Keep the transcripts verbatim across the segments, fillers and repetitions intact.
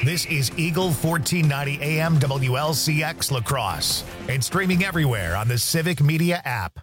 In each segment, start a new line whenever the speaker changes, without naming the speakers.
This is Eagle fourteen ninety A M W L C X La Crosse and streaming everywhere on the Civic Media app.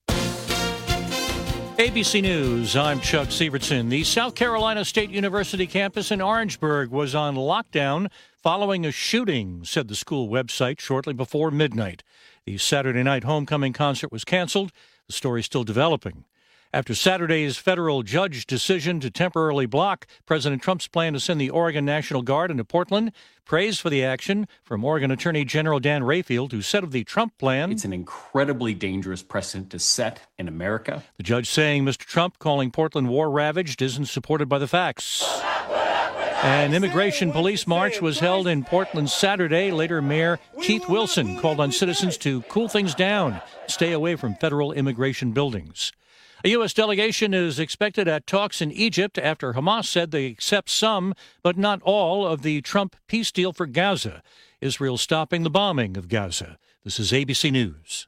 A B C News, I'm Chuck Sievertson. The South Carolina State University campus in Orangeburg was on lockdown following a shooting, said the school website shortly before midnight. The Saturday night homecoming concert was canceled. The story is still developing. After Saturday's federal judge decision to temporarily block President Trump's plan to send the Oregon National Guard into Portland, praise for the action from Oregon Attorney General Dan Rayfield, who said of the Trump plan,
"It's an incredibly dangerous precedent to set in America."
The judge saying Mister Trump calling Portland war-ravaged isn't supported by the facts. An immigration police march was held in Portland Saturday. Later, Mayor Keith Wilson called on citizens to cool things down, stay away from federal immigration buildings. A U S delegation is expected at talks in Egypt after Hamas said they accept some, but not all, of the Trump peace deal for Gaza. Israel stopping the bombing of Gaza. This is A B C News.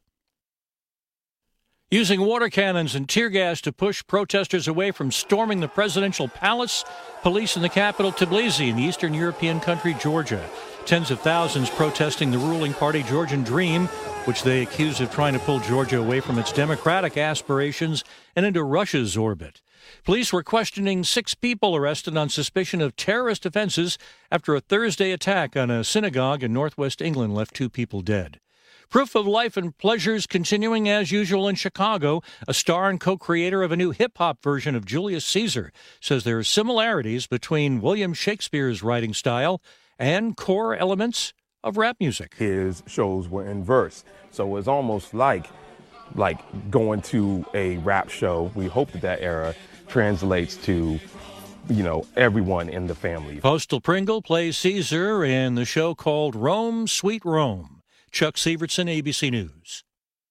Using water cannons and tear gas to push protesters away from storming the presidential palace, police in the capital Tbilisi in the eastern European country Georgia. Tens of thousands protesting the ruling party Georgian Dream, which they accuse of trying to pull Georgia away from its democratic aspirations and into Russia's orbit. Police were questioning six people arrested on suspicion of terrorist offenses after a Thursday attack on a synagogue in northwest England left two people dead. Proof of life and pleasures continuing as usual in Chicago. A star and co-creator of a new hip-hop version of Julius Caesar says there are similarities between William Shakespeare's writing style and core elements of rap music.
His shows were in verse, so it's almost like like going to a rap show. We hope that that era translates to, you know, everyone in the family.
Postal Pringle plays Caesar in the show called Rome, Sweet Rome. Chuck Sievertson, A B C News.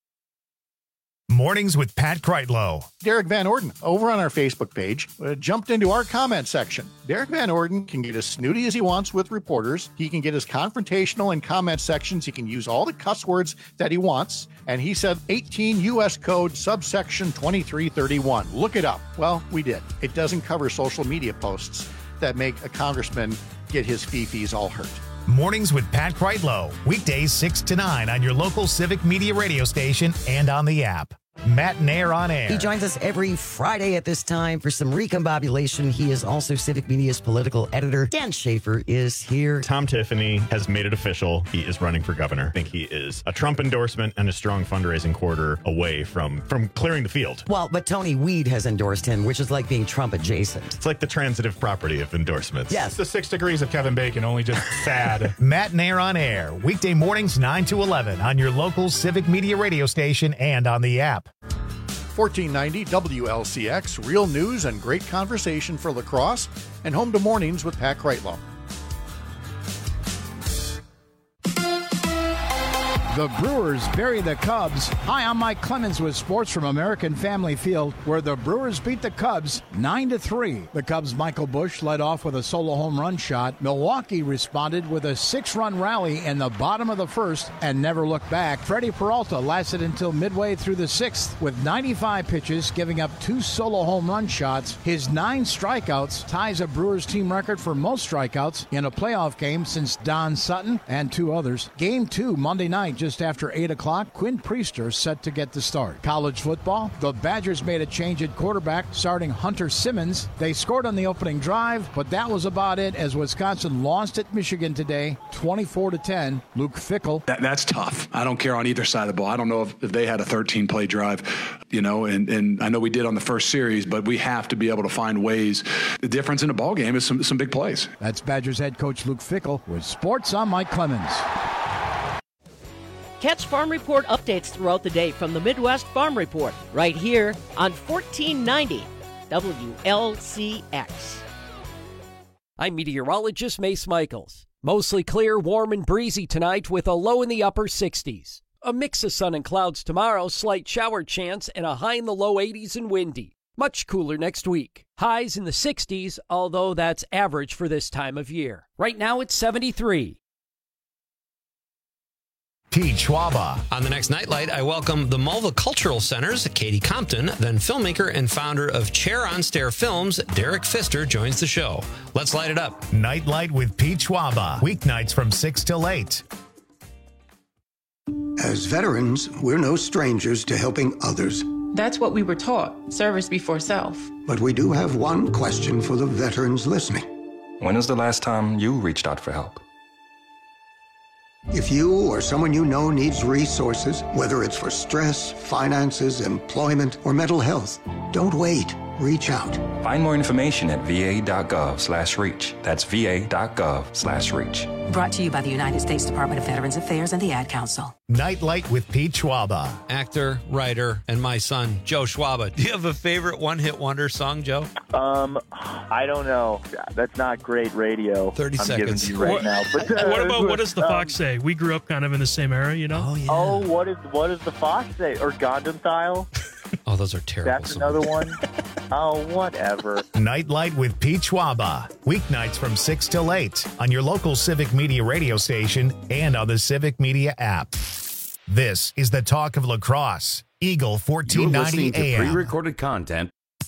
Mornings with Pat Kreitlow.
Derek Van Orden, over on our Facebook page, uh, jumped into our comment section. Derek Van Orden can get as snooty as he wants with reporters. He can get as confrontational in comment sections. He can use all the cuss words that he wants. And he said eighteen U S Code subsection twenty-three thirty-one. Look it up. Well, we did. It doesn't cover social media posts that make a congressman get his fee-fees all hurt.
Mornings with Pat Kreitlow. Weekdays six to nine on your local Civic Media radio station and on the app. Matt Nair on air.
He joins us every Friday at this time for some recombobulation. He is also Civic Media's political editor. Dan Schaefer is here.
Tom Tiffany has made it official. He is running for governor. I think he is a Trump endorsement and a strong fundraising quarter away from, from clearing the field.
Well, but Tony Weed has endorsed him, which is like being Trump adjacent.
It's like the transitive property of endorsements.
Yes.
It's the six degrees of Kevin Bacon, only just sad.
Matt Nair on air. Weekday mornings nine to eleven on your local Civic Media radio station and on the app.
fourteen ninety W L C X, real news and great conversation for La Crosse, and home to Mornings with Pat Kreitlow.
The Brewers bury the Cubs. Hi, I'm Mike Clemens with sports from American Family Field, where the Brewers beat the Cubs nine to three. The Cubs' Michael Busch led off with a solo home run shot. Milwaukee responded with a six-run rally in the bottom of the first and never looked back. Freddie Peralta lasted until midway through the sixth with ninety-five pitches, giving up two solo home run shots. His nine strikeouts ties a Brewers team record for most strikeouts in a playoff game since Don Sutton and two others. Game two, Monday night, just after eight o'clock, Quinn Priester set to get the start. College football, the Badgers made a change at quarterback, starting Hunter Simmons. They scored on the opening drive, but that was about it as Wisconsin lost at Michigan today, twenty-four to ten. Luke Fickell.
That, that's tough. I don't care on either side of the ball. I don't know if, if they had a thirteen-play drive, you know, and, and I know we did on the first series, but we have to be able to find ways. The difference in a ball game is some, some big plays.
That's Badgers head coach Luke Fickell with sports. I'm Mike Clemens.
Catch Farm Report updates throughout the day from the Midwest Farm Report, right here on fourteen ninety W L C X.
I'm meteorologist Mace Michaels. Mostly clear, warm, and breezy tonight with a low in the upper sixties. A mix of sun and clouds tomorrow, slight shower chance, and a high in the low eighties and windy. Much cooler next week. Highs in the sixties, although that's average for this time of year. Right now it's seventy-three.
Pete Schwaba.
On the next Nightlight, I welcome the Mulva Cultural Center's Katie Compton, then filmmaker and founder of Chair on Stair Films, Derek Pfister, joins the show. Let's light it up.
Nightlight with Pete Schwaba. Weeknights from six till eight.
As veterans, we're no strangers to helping others.
That's what we were taught, service before self.
But we do have one question for the veterans listening.
When was the last time you reached out for help?
If you or someone you know needs resources, whether it's for stress, finances, employment, or mental health, don't wait. Reach out.
Find more information at va.gov slash reach. That's va.gov slash reach.
Brought to you by the United States Department of Veterans Affairs and the Ad Council.
Nightlight with Pete Schwaba.
Actor, writer, and my son, Joe Schwaba. Do you have a favorite one-hit wonder song, Joe?
Um, I don't know. That's not great radio.
thirty
I'm
seconds.
Giving you right
what,
now. But, uh,
what about what does the
um,
Fox say? We grew up kind of in the same era, you know?
Oh, yeah.
Oh, what is what does the Fox say? Or Gundam Style?
Oh, those are terrible.
That's
songs.
another one. Oh, whatever.
Nightlight with Pete Schwaba. Weeknights from six till eight on your local Civic Media radio station and on the Civic Media app. This is the talk of lacrosse. Eagle fourteen ninety
You're listening
A
to
M.
pre-recorded content.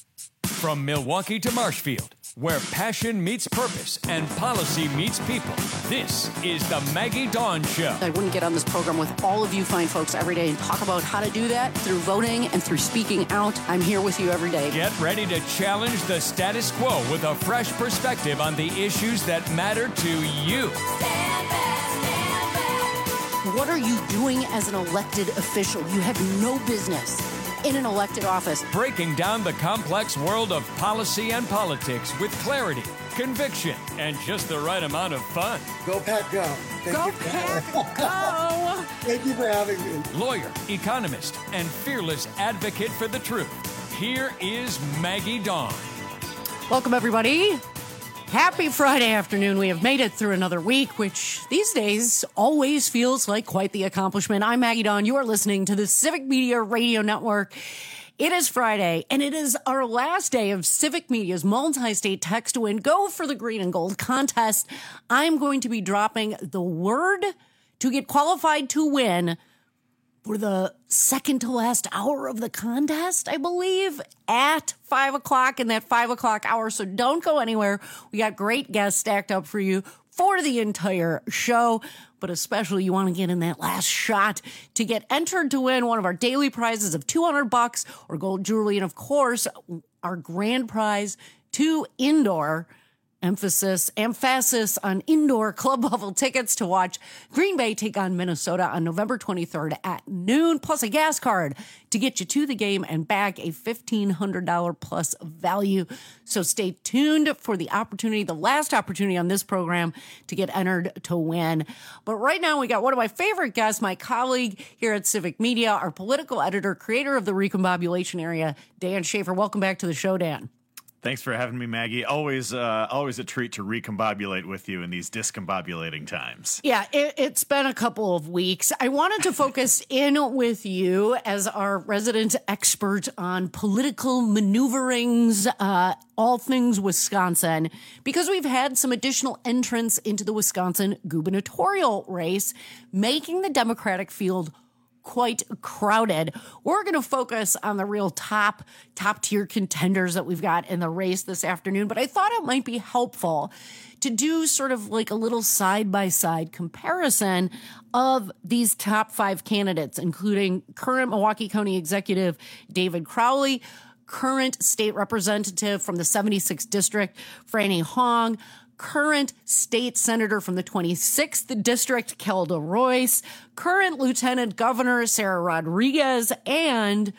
From Milwaukee to Marshfield, where passion meets purpose and policy meets people, this is the Maggie Dawn Show.
I wouldn't get on this program with all of you fine folks every day and talk about how to do that through voting and through speaking out. I'm here with you every day.
Get ready to challenge the status quo with a fresh perspective on the issues that matter to you.
Stand back, stand back. What are you doing as an elected official? You have no business in an elected office.
Breaking down the complex world of policy and politics with clarity, conviction, and just the right amount of fun.
Go Pack Go. Thank
Go
you.
Pack Go.
Thank you for having me.
Lawyer, economist, and fearless advocate for the truth. Here is Maggie Dawn.
Welcome, everybody. Happy Friday afternoon. We have made it through another week, which these days always feels like quite the accomplishment. I'm Maggie Dawn. You are listening to the Civic Media Radio Network. It is Friday, and it is our last day of Civic Media's multi-state text to win Go for the Green and Gold contest. I'm going to be dropping the word to get qualified to win for the second to last hour of the contest, I believe, at five o'clock in that five o'clock hour. So don't go anywhere. We got great guests stacked up for you for the entire show, but especially you want to get in that last shot to get entered to win one of our daily prizes of two hundred bucks or gold jewelry. And of course, our grand prize, two indoor emphasis, emphasis on indoor club level tickets to watch Green Bay take on Minnesota on November twenty-third at noon, plus a gas card to get you to the game and back, a fifteen hundred dollars plus value. So stay tuned for the opportunity, the last opportunity on this program to get entered to win. But right now we got one of my favorite guests, my colleague here at Civic Media, our political editor, creator of the Recombobulation Area, Dan Schaefer. Welcome back to the show, Dan.
Thanks for having me, Maggie. Always, uh, always a treat to recombobulate with you in these discombobulating times.
Yeah, it, it's been a couple of weeks. I wanted to focus in with you as our resident expert on political maneuverings, uh, all things Wisconsin, because we've had some additional entrants into the Wisconsin gubernatorial race, making the Democratic field quite crowded. We're going to focus on the real top, top tier contenders that we've got in the race this afternoon, but I thought it might be helpful to do sort of like a little side-by-side comparison of these top five candidates, including current Milwaukee County Executive David Crowley, current state representative from the seventy-sixth District, Franny Hong, current state senator from the twenty-sixth District, Kelda Royce, current lieutenant governor, Sarah Rodriguez, and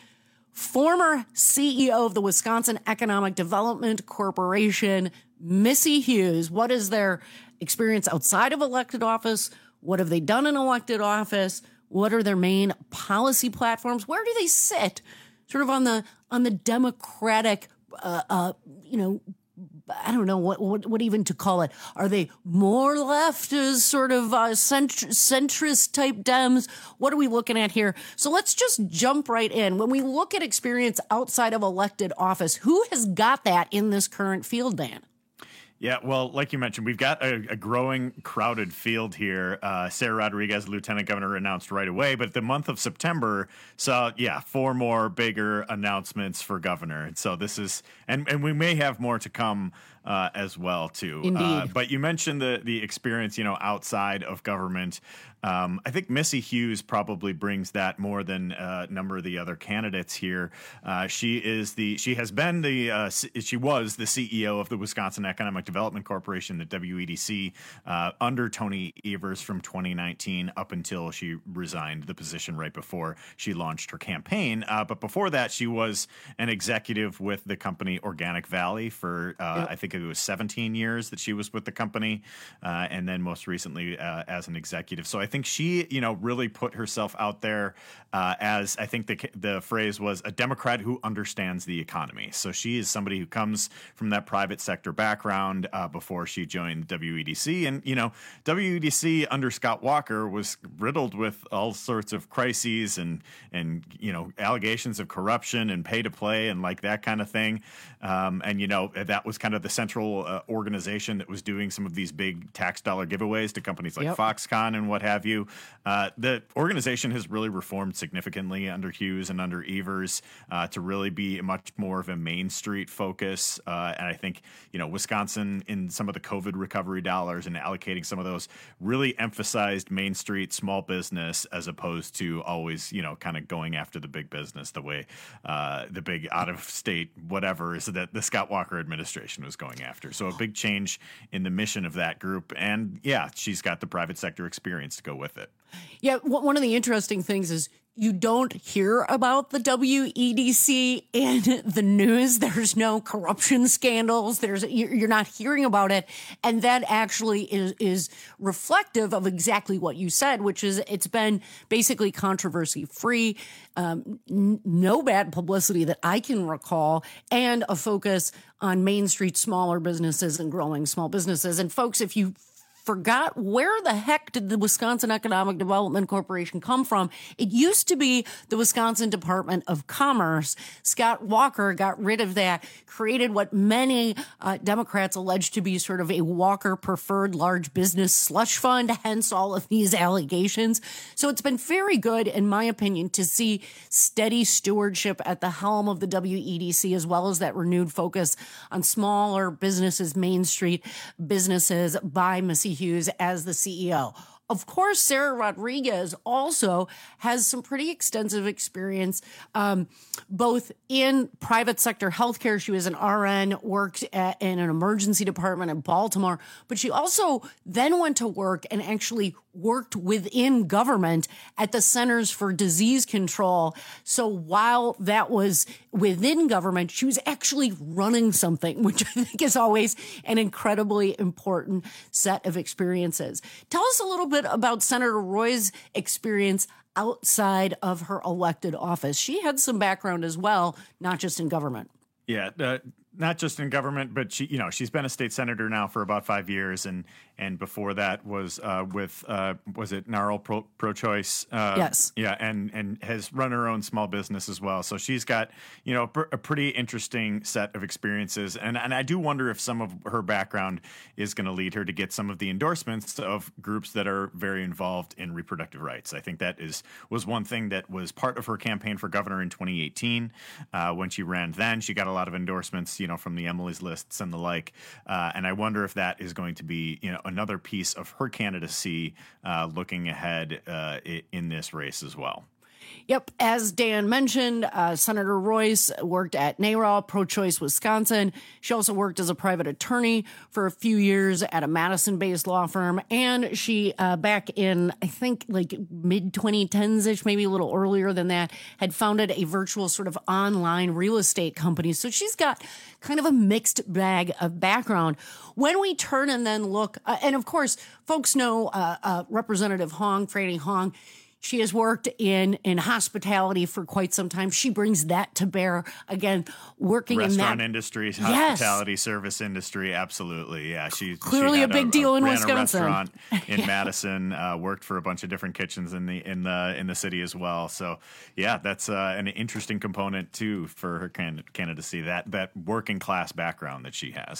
former C E O of the Wisconsin Economic Development Corporation, Missy Hughes. What is their experience outside of elected office? What have they done in elected office? What are their main policy platforms? Where do they sit sort of on the on the Democratic, uh, uh, you know, I don't know what, what what even to call it. Are they more left as sort of uh, centr- centrist type Dems? What are we looking at here? So let's just jump right in. When we look at experience outside of elected office, who has got that in this current field, Dan?
Yeah, well, like you mentioned, we've got a, a growing, crowded field here. Uh, Sarah Rodriguez, Lieutenant Governor, announced right away, but the month of September saw, yeah, four more bigger announcements for governor. And so this is, and, and we may have more to come uh, as well, too.
Indeed.
Uh, but you mentioned the the experience, you know, outside of government. Um, I think Missy Hughes probably brings that more than uh, a number of the other candidates here. Uh, she is the she has been the uh, she was the C E O of the Wisconsin Economic Development Corporation, the W E D C, uh, under Tony Evers from twenty nineteen up until she resigned the position right before she launched her campaign. Uh, but before that, she was an executive with the company Organic Valley for uh, yep. I think it was seventeen years that she was with the company, uh, and then most recently uh, as an executive. So I think she, you know, really put herself out there uh, as I think the the phrase was a Democrat who understands the economy. So she is somebody who comes from that private sector background uh, before she joined W E D C. And, you know, W E D C under Scott Walker was riddled with all sorts of crises and, and you know, allegations of corruption and pay to play and like that kind of thing. Um, and, you know, that was kind of the central uh, organization that was doing some of these big tax dollar giveaways to companies like yep. Foxconn and what have you. Uh, the organization has really reformed significantly under Hughes and under Evers uh, to really be much more of a Main Street focus. Uh, and I think, you know, Wisconsin in some of the COVID recovery dollars and allocating some of those really emphasized Main Street small business as opposed to always, you know, kind of going after the big business the way uh, the big out of state whatever is that the Scott Walker administration was going after. So a big change in the mission of that group. And yeah, she's got the private sector experience to go with it.
Yeah, one of the interesting things is you don't hear about the W E D C in the news. There's no corruption scandals. There's you're not hearing about it, and that actually is is reflective of exactly what you said, which is it's been basically controversy free, um, n- no bad publicity that I can recall, and a focus on Main Street smaller businesses and growing small businesses. And folks, if you forgot where the heck did the Wisconsin Economic Development Corporation come from? It used to be the Wisconsin Department of Commerce. Scott Walker got rid of that, created what many uh, Democrats allege to be sort of a Walker preferred large business slush fund, hence all of these allegations. So it's been very good, in my opinion, to see steady stewardship at the helm of the W E D C, as well as that renewed focus on smaller businesses, Main Street businesses by Missy Hughes as the C E O. Of course, Sarah Rodriguez also has some pretty extensive experience, um, both in private sector healthcare. She was an R N, worked at, in an emergency department in Baltimore, but she also then went to work and actually worked within government at the Centers for Disease Control. So while that was within government, she was actually running something, which I think is always an incredibly important set of experiences. Tell us a little bit about Senator Roy's experience outside of her elected office. She had some background as well, not just in government.
Yeah, uh, not just in government, but she, you know, she's been a state senator now for about five years, and and before that was uh, with uh, was it NARAL Pro, Pro-Choice? Uh,
yes.
Yeah, and and has run her own small business as well. So she's got, you know, a pretty interesting set of experiences, and and I do wonder if some of her background is going to lead her to get some of the endorsements of groups that are very involved in reproductive rights. I think that is was one thing that was part of her campaign for governor in twenty eighteen uh, when she ran. Then she got a lot of endorsements, you know, from the Emily's Lists and the like. Uh, and I wonder if that is going to be, you know, another piece of her candidacy uh, looking ahead uh, in this race as well.
Yep. As Dan mentioned, uh, Senator Royce worked at NARAL, Pro-Choice Wisconsin. She also worked as a private attorney for a few years at a Madison-based law firm. And she, uh, back in, I think, like mid twenty tens-ish, maybe a little earlier than that, had founded a virtual sort of online real estate company. So she's got kind of a mixed bag of background. When we turn and then look, uh, and of course, folks know uh, uh, Representative Hong, Franny Hong. She has worked in, in hospitality for quite some time. She brings that to bear. Again, working in that
restaurant industry, hospitality, yes. service industry. Absolutely. Yeah. She
clearly
she
a big
a,
deal
a,
in
ran
Wisconsin.
A restaurant in
yeah.
Madison, uh, worked for a bunch of different kitchens in the, in the, in the city as well. So yeah, that's uh, an interesting component too for her can- candidacy, that, that working class background that she has.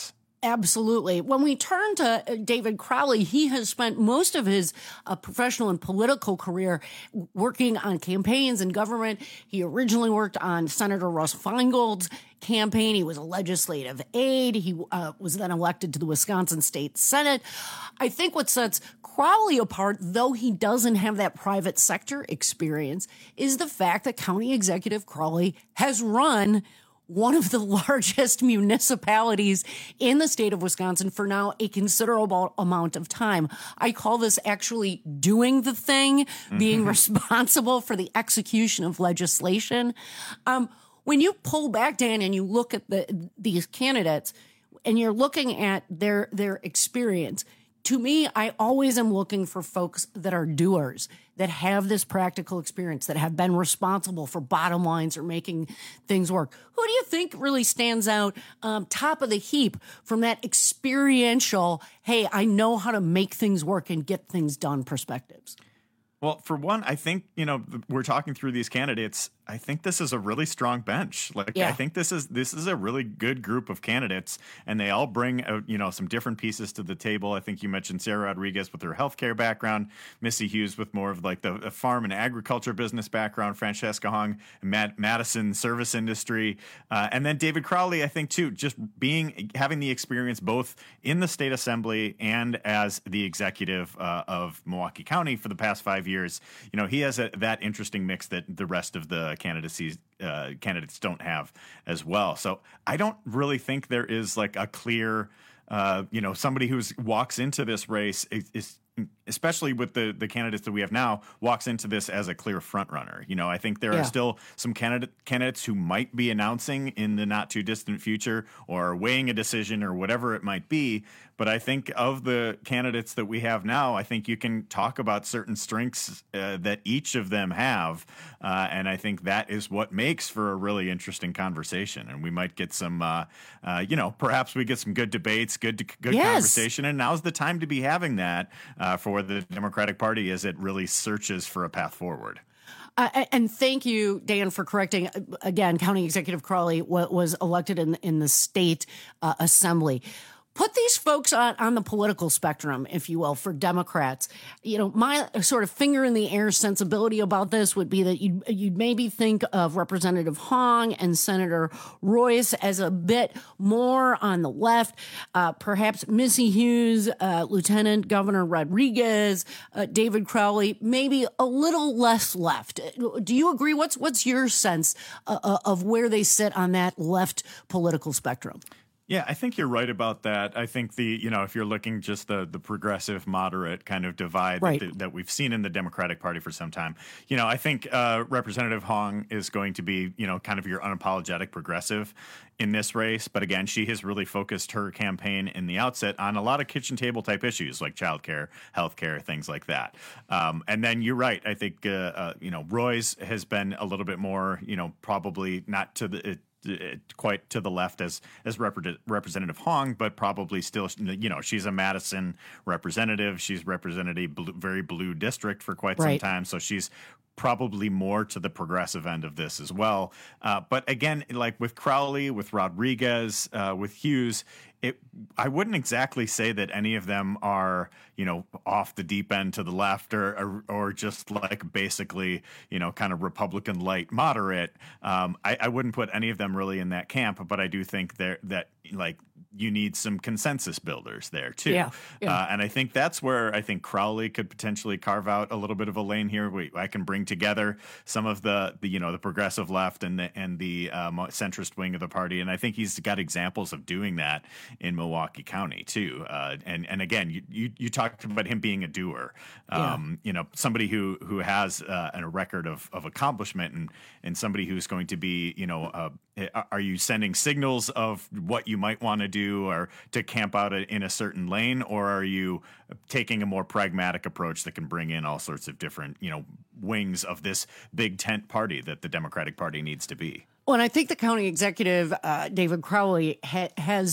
absolutely. When we turn to David Crowley, he has spent most of his uh, professional and political career working on campaigns and government. He originally worked on Senator Russ Feingold's campaign. He was a legislative aide. He uh, was then elected to the Wisconsin State Senate. I think what sets Crowley apart, though he doesn't have that private sector experience, is the fact that County Executive Crowley has run one of the largest municipalities in the state of Wisconsin for now a considerable amount of time. I call this actually doing the thing, mm-hmm. being responsible for the execution of legislation. Um, when you pull back, Dan, and you look at the these candidates and you're looking at their their experience, to me, I always am looking for folks that are doers, that have this practical experience, that have been responsible for bottom lines or making things work. Who do you think really stands out um, top of the heap from that experiential, hey, I know how to make things work and get things done perspectives?
Well, for one, I think, you know, we're talking through these candidates. I think this is a really strong bench. Like, yeah. I think this is this is a really good group of candidates, and they all bring, uh, you know, some different pieces to the table. I think you mentioned Sarah Rodriguez with her healthcare background, Missy Hughes with more of like the, the farm and agriculture business background, Francesca Hong, Matt, Madison service industry, uh, and then David Crowley. I think too, just being having the experience both in the state assembly and as the executive uh, of Milwaukee County for the past five years. You know, he has a, that interesting mix that the rest of the candidacies uh, candidates don't have as well. So I don't really think there is like a clear, uh, you know, somebody who walks into this race is, is especially with the, the candidates that we have now, walks into this as a clear front runner. You know, I think there yeah. are still some candidate candidates who might be announcing in the not too distant future or weighing a decision or whatever it might be. But I think of the candidates that we have now, I think you can talk about certain strengths uh, that each of them have. Uh, and I think that is what makes for a really interesting conversation. And we might get some, uh, uh, you know, perhaps we get some good debates, good, good
yes.
conversation. And now's the time to be having that uh, for the Democratic Party as it really searches for a path forward.
Uh, and thank you, Dan, for correcting. Again, County Executive Crowley w- was elected in, in the state uh, assembly. Put these folks on, on the political spectrum, if you will, for Democrats. You know, my sort of finger in the air sensibility about this would be that you'd, you'd maybe think of Representative Hong and Senator Royce as a bit more on the left. Uh, perhaps Missy Hughes, uh, Lieutenant Governor Rodriguez, uh, David Crowley, maybe a little less left. Do you agree? What's what's your sense uh, of where they sit on that left political spectrum?
Yeah, I think you're right about that. I think the, you know, if you're looking just the the progressive moderate kind of divide
right.
that, that we've seen in the Democratic Party for some time, you know, I think uh, Representative Hong is going to be, you know, kind of your unapologetic progressive in this race. But again, she has really focused her campaign in the outset on a lot of kitchen table type issues like childcare, healthcare, things like that. Um, and then you're right. I think, uh, uh, you know, Royce has been a little bit more, you know, probably not to the it, quite to the left as as Rep- Representative Hong, but probably still, you know, she's a Madison representative. She's represented a blue, very blue district for quite
right.
some time, so she's probably more to the progressive end of this as well. Uh, but again, like with Crowley, with Rodriguez, uh, with Hughes, it I wouldn't exactly say that any of them are, you know, off the deep end to the left or or, or just like basically, you know, kind of Republican light moderate. Um, I, I wouldn't put any of them really in that camp, but I do think there that like you need some consensus builders there too.
Yeah, yeah.
Uh, and I think that's where I think Crowley could potentially carve out a little bit of a lane here. We, I can bring together some of the, the you know the progressive left and the and the um, centrist wing of the party, and I think he's got examples of doing that in Milwaukee County too. Uh, and and again, you, you you talked about him being a doer. Um, yeah. You know, somebody who who has uh, a record of of accomplishment, and and somebody who's going to be, you know, uh, are you sending signals of what you might want to do or to camp out in a certain lane, or are you taking a more pragmatic approach that can bring in all sorts of different, you know, wings of this big tent party that the Democratic Party needs to be?
Well, and I think the county executive, uh, David Crowley, ha- has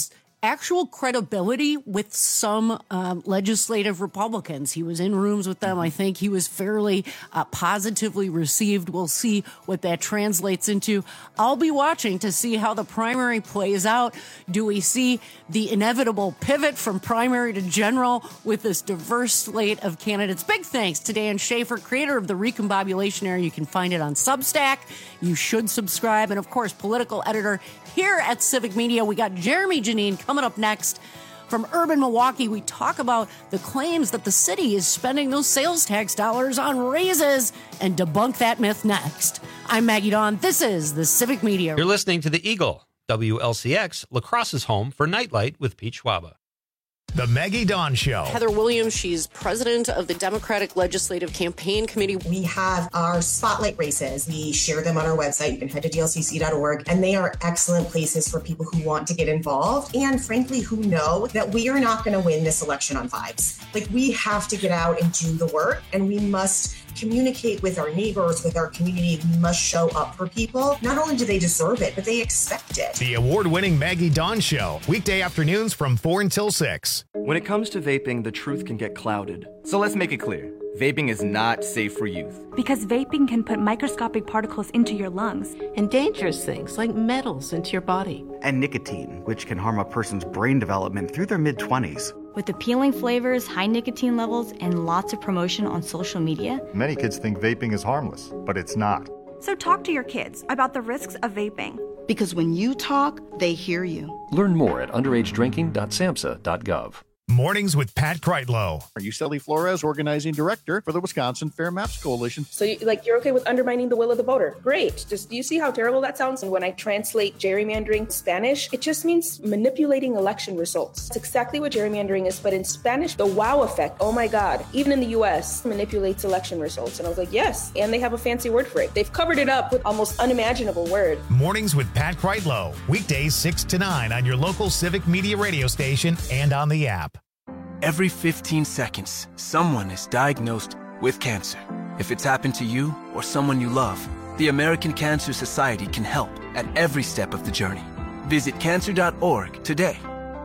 actual credibility with some um, legislative Republicans. He was in rooms with them. I think he was fairly uh, positively received. We'll see what that translates into. I'll be watching to see how the primary plays out. Do we see the inevitable pivot from primary to general with this diverse slate of candidates? Big thanks to Dan Schaefer, creator of the Recombobulation Era. You can find it on Substack. You should subscribe. And of course, political editor here at Civic Media. We got Jeremy Janine coming up next. From Urban Milwaukee, we talk about the claims that the city is spending those sales tax dollars on raises and debunk that myth next. I'm Maggie Dawn. This is the Civic Media.
You're listening to The Eagle, W L C X, La Crosse's home for Nightlight with Pete Schwaba.
The Maggie Dawn Show.
Heather Williams, she's president of the Democratic Legislative Campaign Committee.
We have our spotlight races. We share them on our website. You can head to D L C C dot org, and they are excellent places for people who want to get involved and, frankly, who know that we are not going to win this election on vibes. Like, we have to get out and do the work, and we must communicate with our neighbors, with our community. We must show up for people. Not only do they deserve it, but they expect it.
The award-winning Maggie Dawn Show, weekday afternoons from four until six.
When it comes to vaping, the truth can get clouded. So let's make it clear. Vaping is not safe for youth.
Because vaping can put microscopic particles into your lungs.
And dangerous things like metals into your body.
And nicotine, which can harm a person's brain development through their mid-twenties.
With appealing flavors, high nicotine levels, and lots of promotion on social media,
many kids think vaping is harmless, but it's not.
So talk to your kids about the risks of vaping.
Because when you talk, they hear you.
Learn more at underage drinking dot samhsa dot gov.
Mornings with Pat Kreitlow.
Are you Uceli Flores, organizing director for the Wisconsin Fair Maps Coalition?
So, you, like, you're okay with undermining the will of the voter? Great. Just do you see how terrible that sounds? And when I translate gerrymandering Spanish, it just means manipulating election results. It's exactly what gerrymandering is, but in Spanish, the wow effect. Oh my God! Even in the U S, manipulates election results. And I was like, yes. And they have a fancy word for it. They've covered it up with almost unimaginable word.
Mornings with Pat Kreitlow. Weekdays six to nine on your local Civic Media radio station and on the app.
Every fifteen seconds, someone is diagnosed with cancer. If it's happened to you or someone you love, the American Cancer Society can help at every step of the journey. Visit cancer dot org today.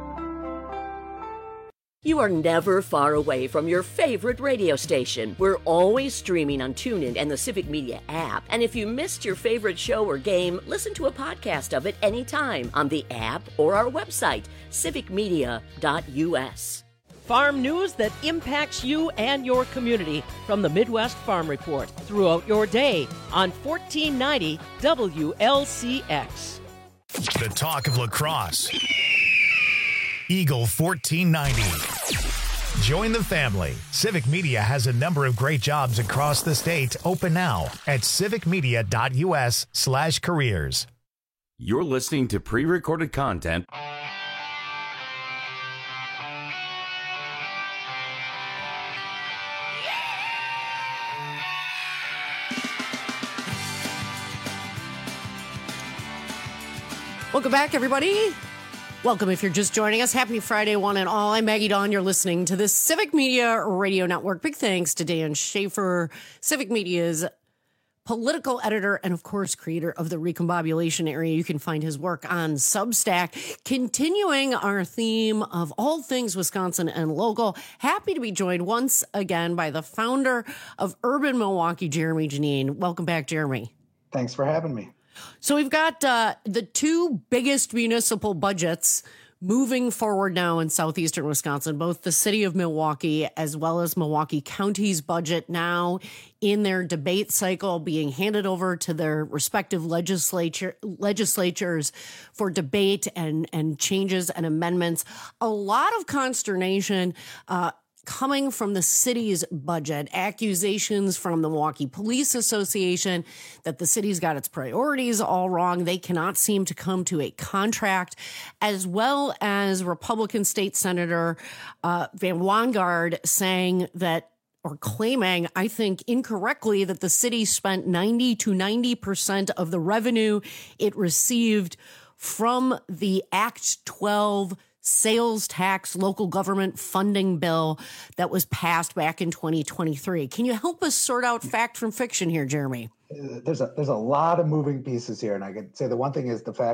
You are never far away from your favorite radio station. We're always streaming on TuneIn and the Civic Media app. And if you missed your favorite show or game, listen to a podcast of it anytime on the app or our website, civic media dot u s. Farm news that impacts you and your community from the Midwest Farm Report throughout your day on fourteen ninety W L C X.
The talk of La Crosse. Eagle fourteen ninety. Join the family. Civic Media has a number of great jobs across the state open now at civic media dot u s slash careers.
You're listening to pre-recorded content.
Welcome back, everybody. Welcome if you're just joining us. Happy Friday, one and all. I'm Maggie Dawn. You're listening to the Civic Media Radio Network. Big thanks to Dan Schaefer, Civic Media's political editor and, of course, creator of the Recombobulation Area. You can find his work on Substack. Continuing our theme of all things Wisconsin and local, happy to be joined once again by the founder of Urban Milwaukee, Jeremy Janine. Welcome back, Jeremy.
Thanks for having me.
So we've got uh, the two biggest municipal budgets moving forward now in southeastern Wisconsin, both the city of Milwaukee as well as Milwaukee County's budget now in their debate cycle, being handed over to their respective legislature legislatures for debate and, and changes and amendments. A lot of consternation uh coming from the city's budget, accusations from the Milwaukee Police Association that the city's got its priorities all wrong. They cannot seem to come to a contract, as well as Republican State Senator uh, Van Wanggaard saying that, or claiming, I think incorrectly, that the city spent ninety to ninety percent of the revenue it received from the Act twelve sales tax local government funding bill that was passed back in twenty twenty-three. Can you help us sort out fact from fiction here, Jeremy?
There's a there's a lot of moving pieces here, and I could say the one thing is the fact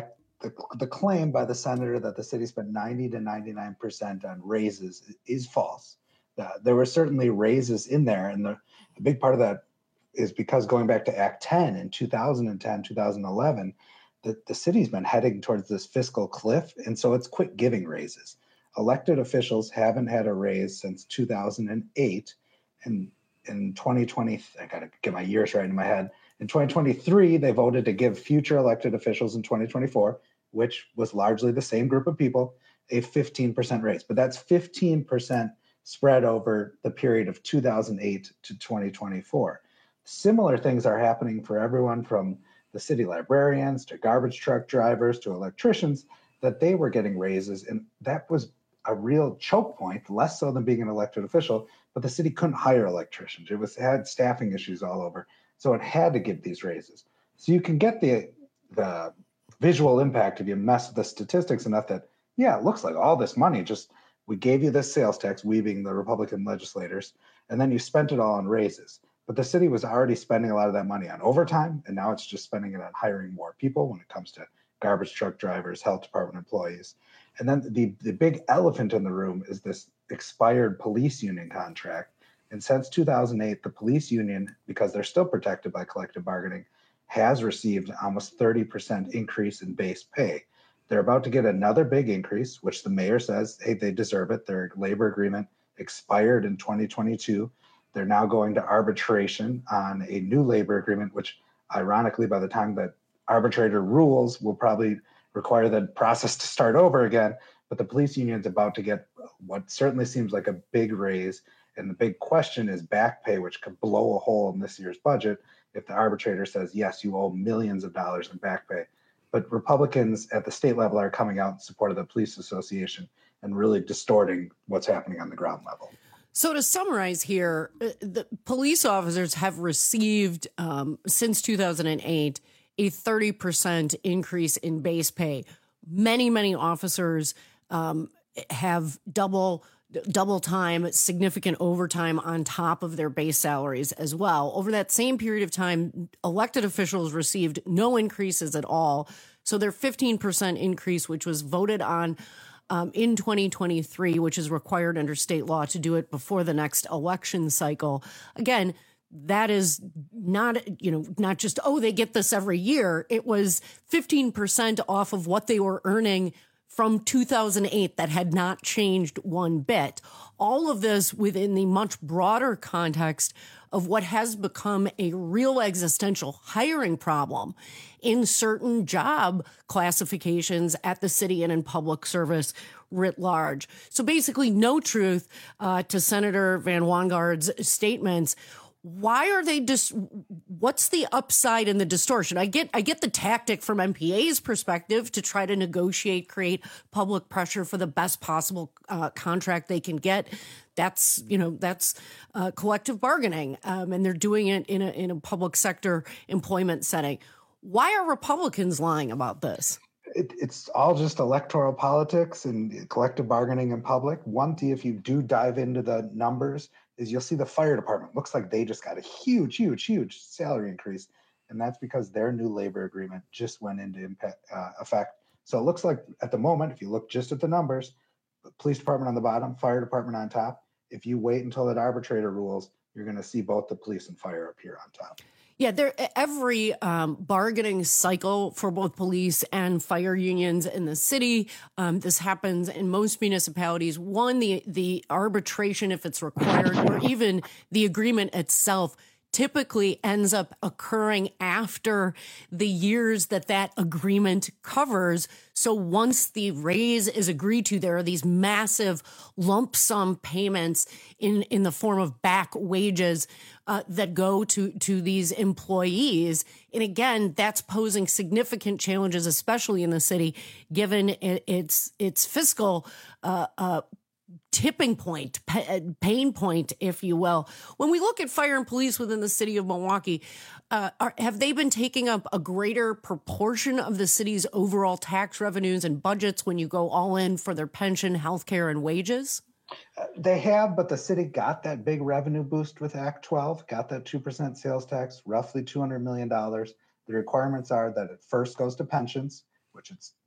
the, the claim by the senator that the city spent ninety to ninety-nine percent on raises is false. Uh, there were certainly raises in there, and the, a big part of that is because going back to Act ten in two thousand ten, two thousand eleven, the, the city's been heading towards this fiscal cliff, and so it's quit giving raises. Elected officials haven't had a raise since two thousand eight, and in twenty twenty, I gotta get my years right in my head. In twenty twenty-three, they voted to give future elected officials in twenty twenty-four, which was largely the same group of people, a fifteen percent raise. But that's fifteen percent spread over the period of two thousand eight to twenty twenty-four. Similar things are happening for everyone from the city librarians to garbage truck drivers to electricians, that they were getting raises. And that was a real choke point, less so than being an elected official, but the city couldn't hire electricians. It was had staffing issues all over. So it had to give these raises. So you can get the the visual impact if you mess with the statistics enough that, yeah, it looks like all this money, just we gave you this sales tax, we being the Republican legislators, and then you spent it all on raises. But the city was already spending a lot of that money on overtime, and now it's just spending it on hiring more people when it comes to garbage truck drivers, health department employees. And then the, the big elephant in the room is this expired police union contract. And since two thousand eight, the police union, because they're still protected by collective bargaining, has received almost thirty percent increase in base pay. They're about to get another big increase, which the mayor says, hey, they deserve it. Their labor agreement expired in twenty twenty-two. They're now going to arbitration on a new labor agreement, which ironically, by the time that arbitrator rules, will probably require the process to start over again. But the police union's about to get what certainly seems like a big raise. And the big question is back pay, which could blow a hole in this year's budget if the arbitrator says, yes, you owe millions of dollars in back pay. But Republicans at the state level are coming out in support of the police association and really distorting what's happening on the ground level.
So to summarize here, the police officers have received, um, since two thousand eight, a thirty percent increase in base pay. Many, many officers um, have double double time, significant overtime on top of their base salaries as well. Over that same period of time, elected officials received no increases at all. So their fifteen percent increase, which was voted on um, in twenty twenty-three, which is required under state law to do it before the next election cycle. Again, that is not, you know, not just, oh, they get this every year. It was fifteen percent off of what they were earning from two thousand eight that had not changed one bit. All of this within the much broader context of what has become a real existential hiring problem in certain job classifications at the city and in public service writ large. So basically no truth uh, to Senator Van Wongaard's statements. Why are they just, what's the upside in the distortion? I get, I get the tactic from M P A's perspective to try to negotiate, create public pressure for the best possible uh, contract they can get. That's, you know, that's uh, collective bargaining. Um, and they're doing it in a, in a public sector employment setting. Why are Republicans lying about this?
It, it's all just electoral politics and collective bargaining in public. One thing, if you do dive into the numbers, is you'll see the fire department looks like they just got a huge, huge, huge salary increase. And that's because their new labor agreement just went into impact, uh, effect. So it looks like at the moment, if you look just at the numbers, the police department on the bottom, fire department on top. If you wait until that arbitrator rules, you're going to see both the police and fire up here on top.
Yeah, there every um, bargaining cycle for both police and fire unions in the city. Um, this happens in most municipalities. One, the the arbitration, if it's required, or even the agreement itself, typically ends up occurring after the years that that agreement covers. So once the raise is agreed to, there are these massive lump sum payments in, in the form of back wages uh, that go to, to these employees. And again, that's posing significant challenges, especially in the city, given it, its, its fiscal uh, uh tipping point, pain point, if you will. When we look at fire and police within the city of Milwaukee, uh, are, have they been taking up a greater proportion of the city's overall tax revenues and budgets when you go all in for their pension, healthcare, and wages?
Uh, they have, but the city got that big revenue boost with Act twelve, got that two percent sales tax, roughly two hundred million dollars. The requirements are that it first goes to pensions, which it's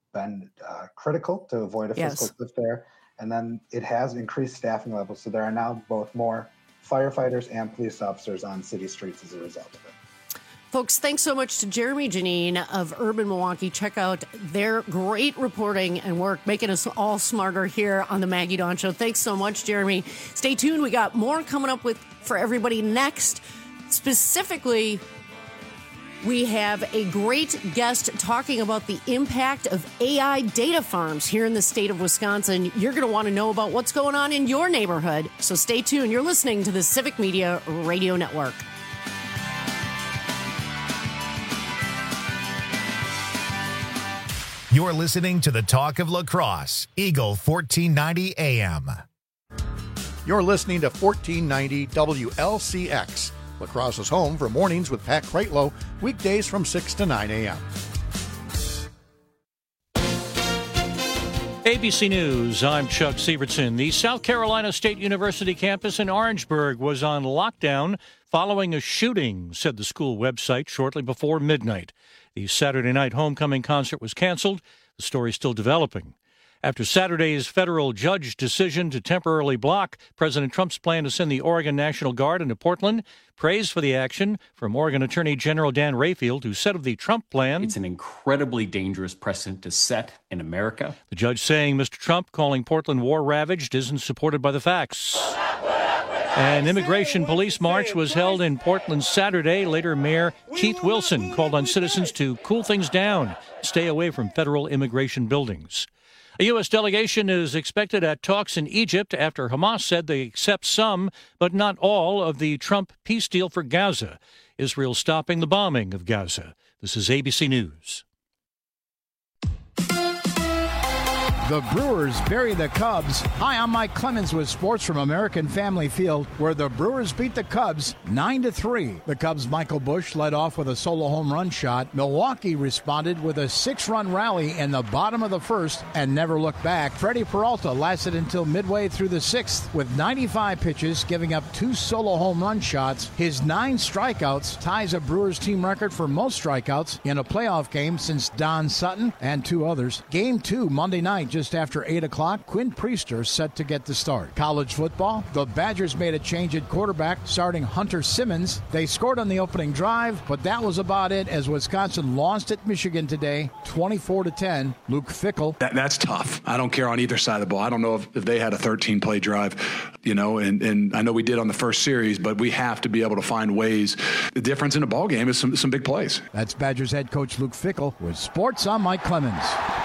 been uh, critical to avoid a
Yes.
fiscal cliff there. And then it has increased staffing levels. So there are now both more firefighters and police officers on city streets as a result of it.
Folks, thanks so much to Jeremy Janine of Urban Milwaukee. Check out their great reporting and work, making us all smarter here on the Maggie Dawn Show. Thanks so much, Jeremy. Stay tuned. We got more coming up with for everybody next. Specifically, we have a great guest talking about the impact of A I data farms here in the state of Wisconsin. You're going to want to know about what's going on in your neighborhood. So stay tuned. You're listening to the Civic Media Radio Network.
You're listening to the Talk of La Crosse, Eagle fourteen ninety A M.
You're listening to fourteen ninety W L C X, La Crosse's home for mornings with Pat Kreitlow, weekdays from six to nine a.m.
A B C News, I'm Chuck Sievertson. The South Carolina State University campus in Orangeburg was on lockdown following a shooting, said the school website shortly before midnight. The Saturday night homecoming concert was canceled. The story still developing. After Saturday's federal judge decision to temporarily block President Trump's plan to send the Oregon National Guard into Portland, praise for the action from Oregon Attorney General Dan Rayfield, who said of the Trump plan,
"It's an incredibly dangerous precedent to set in America."
The judge saying Mister Trump calling Portland war-ravaged isn't supported by the facts. An immigration police march was held in Portland Saturday. Later, Mayor Keith Wilson called on citizens to cool things down, stay away from federal immigration buildings. A U S delegation is expected at talks in Egypt after Hamas said they accept some, but not all, of the Trump peace deal for Gaza. Israel stopping the bombing of Gaza. This is A B C News.
The Brewers bury the Cubs. Hi, I'm Mike Clemens with sports from American Family Field, where the Brewers beat the Cubs nine to three. The Cubs' Michael Busch led off with a solo home run shot. Milwaukee responded with a six-run rally in the bottom of the first and never looked back. Freddie Peralta lasted until midway through the sixth with ninety-five pitches, giving up two solo home run shots. His nine strikeouts ties a Brewers team record for most strikeouts in a playoff game since Don Sutton and two others. Game two Monday night, just after eight o'clock, Quinn Priester set to get the start. College football, the Badgers made a change at quarterback, starting Hunter Simmons. They scored on the opening drive, but that was about it as Wisconsin lost at Michigan today, twenty-four to ten. Luke Fickell.
That, that's tough. I don't care on either side of the ball. I don't know if, if they had a thirteen-play drive, you know, and, and I know we did on the first series, but we have to be able to find ways. The difference in a ball game is some, some big plays.
That's Badgers head coach Luke Fickell with sports. I'm Mike Clemens.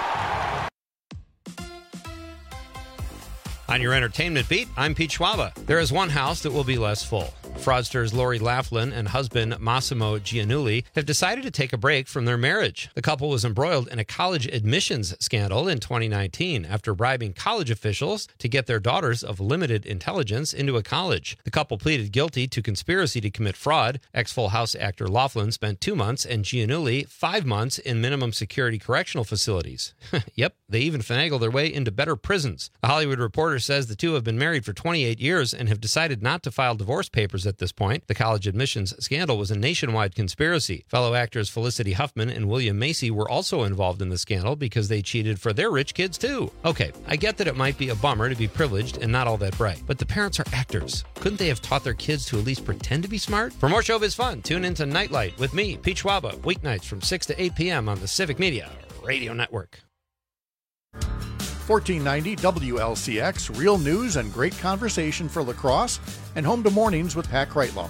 On your entertainment beat, I'm Pete Schwaba. There is one house that will be less full. Fraudsters Lori Laughlin and husband Massimo Giannulli have decided to take a break from their marriage. The couple was embroiled in a college admissions scandal in twenty nineteen after bribing college officials to get their daughters of limited intelligence into a college. The couple pleaded guilty to conspiracy to commit fraud. Ex-Full House actor Laughlin spent two months and Giannulli five months in minimum security correctional facilities. Yep, they even finagled their way into better prisons. A Hollywood Reporter says the two have been married for twenty-eight years and have decided not to file divorce papers at this point. The college admissions scandal was a nationwide conspiracy. Fellow actors Felicity Huffman and William Macy were also involved in the scandal because they cheated for their rich kids too. Okay, I get that it might be a bummer to be privileged and not all that bright, but the parents are actors. Couldn't they have taught their kids to at least pretend to be smart? For more showbiz fun, tune into Nightlight with me, Pete Schwaba, weeknights from six to eight p.m. on the Civic Media Radio Network.
fourteen ninety W L C X, real news and great conversation for La Crosse, and home to mornings with Pat Kreitlow.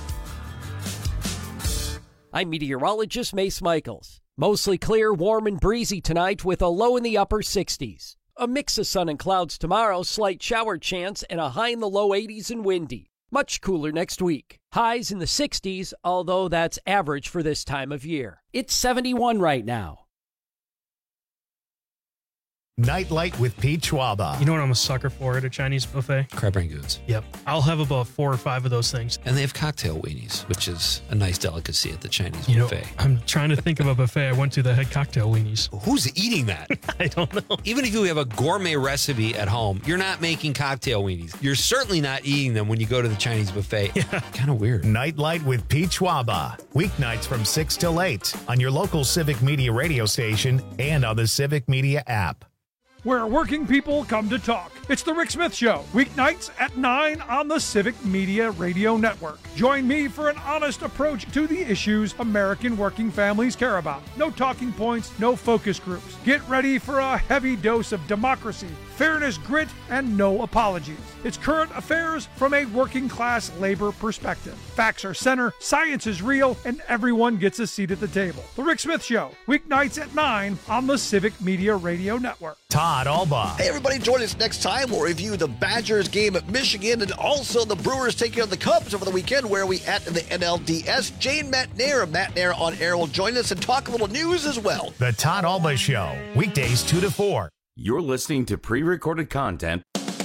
I'm meteorologist Mace Michaels. Mostly clear, warm, and breezy tonight with a low in the upper sixties. A mix of sun and clouds tomorrow, slight shower chance, and a high in the low eighties and windy. Much cooler next week. Highs in the sixties, although that's average for this time of year. It's seventy-one right now.
Nightlight with Pete Schwaba.
You know what I'm a sucker for at a Chinese buffet?
Crab rangoons.
Yep. I'll have about four or five of those things.
And they have cocktail weenies, which is a nice delicacy at the Chinese
you
buffet.
Know, I'm trying to think of a buffet I went to that had cocktail weenies.
Who's eating that?
I don't know.
Even if you have a gourmet recipe at home, you're not making cocktail weenies. You're certainly not eating them when you go to the Chinese buffet.
Yeah.
Kind of weird.
Nightlight with Pete Schwaba. Weeknights from six till eight on your local Civic Media radio station and on the Civic Media app.
Where working people come to talk. It's the Rick Smith Show, weeknights at nine on the Civic Media Radio Network. Join me for an honest approach to the issues American working families care about. No talking points, no focus groups. Get ready for a heavy dose of democracy, fairness, grit, and no apologies. It's current affairs from a working class labor perspective. Facts are center, science is real, and everyone gets a seat at the table. The Rick Smith Show, weeknights at nine on the Civic Media Radio Network.
Todd Alba.
Hey, everybody, join us next time. We'll review the Badgers game at Michigan and also the Brewers taking on the Cubs over the weekend. Where are we at in the N L D S? Jane Matnair of Matnair on Air will join us and talk a little news as well.
The Todd Alba Show, weekdays two to four.
You're listening to pre-recorded content.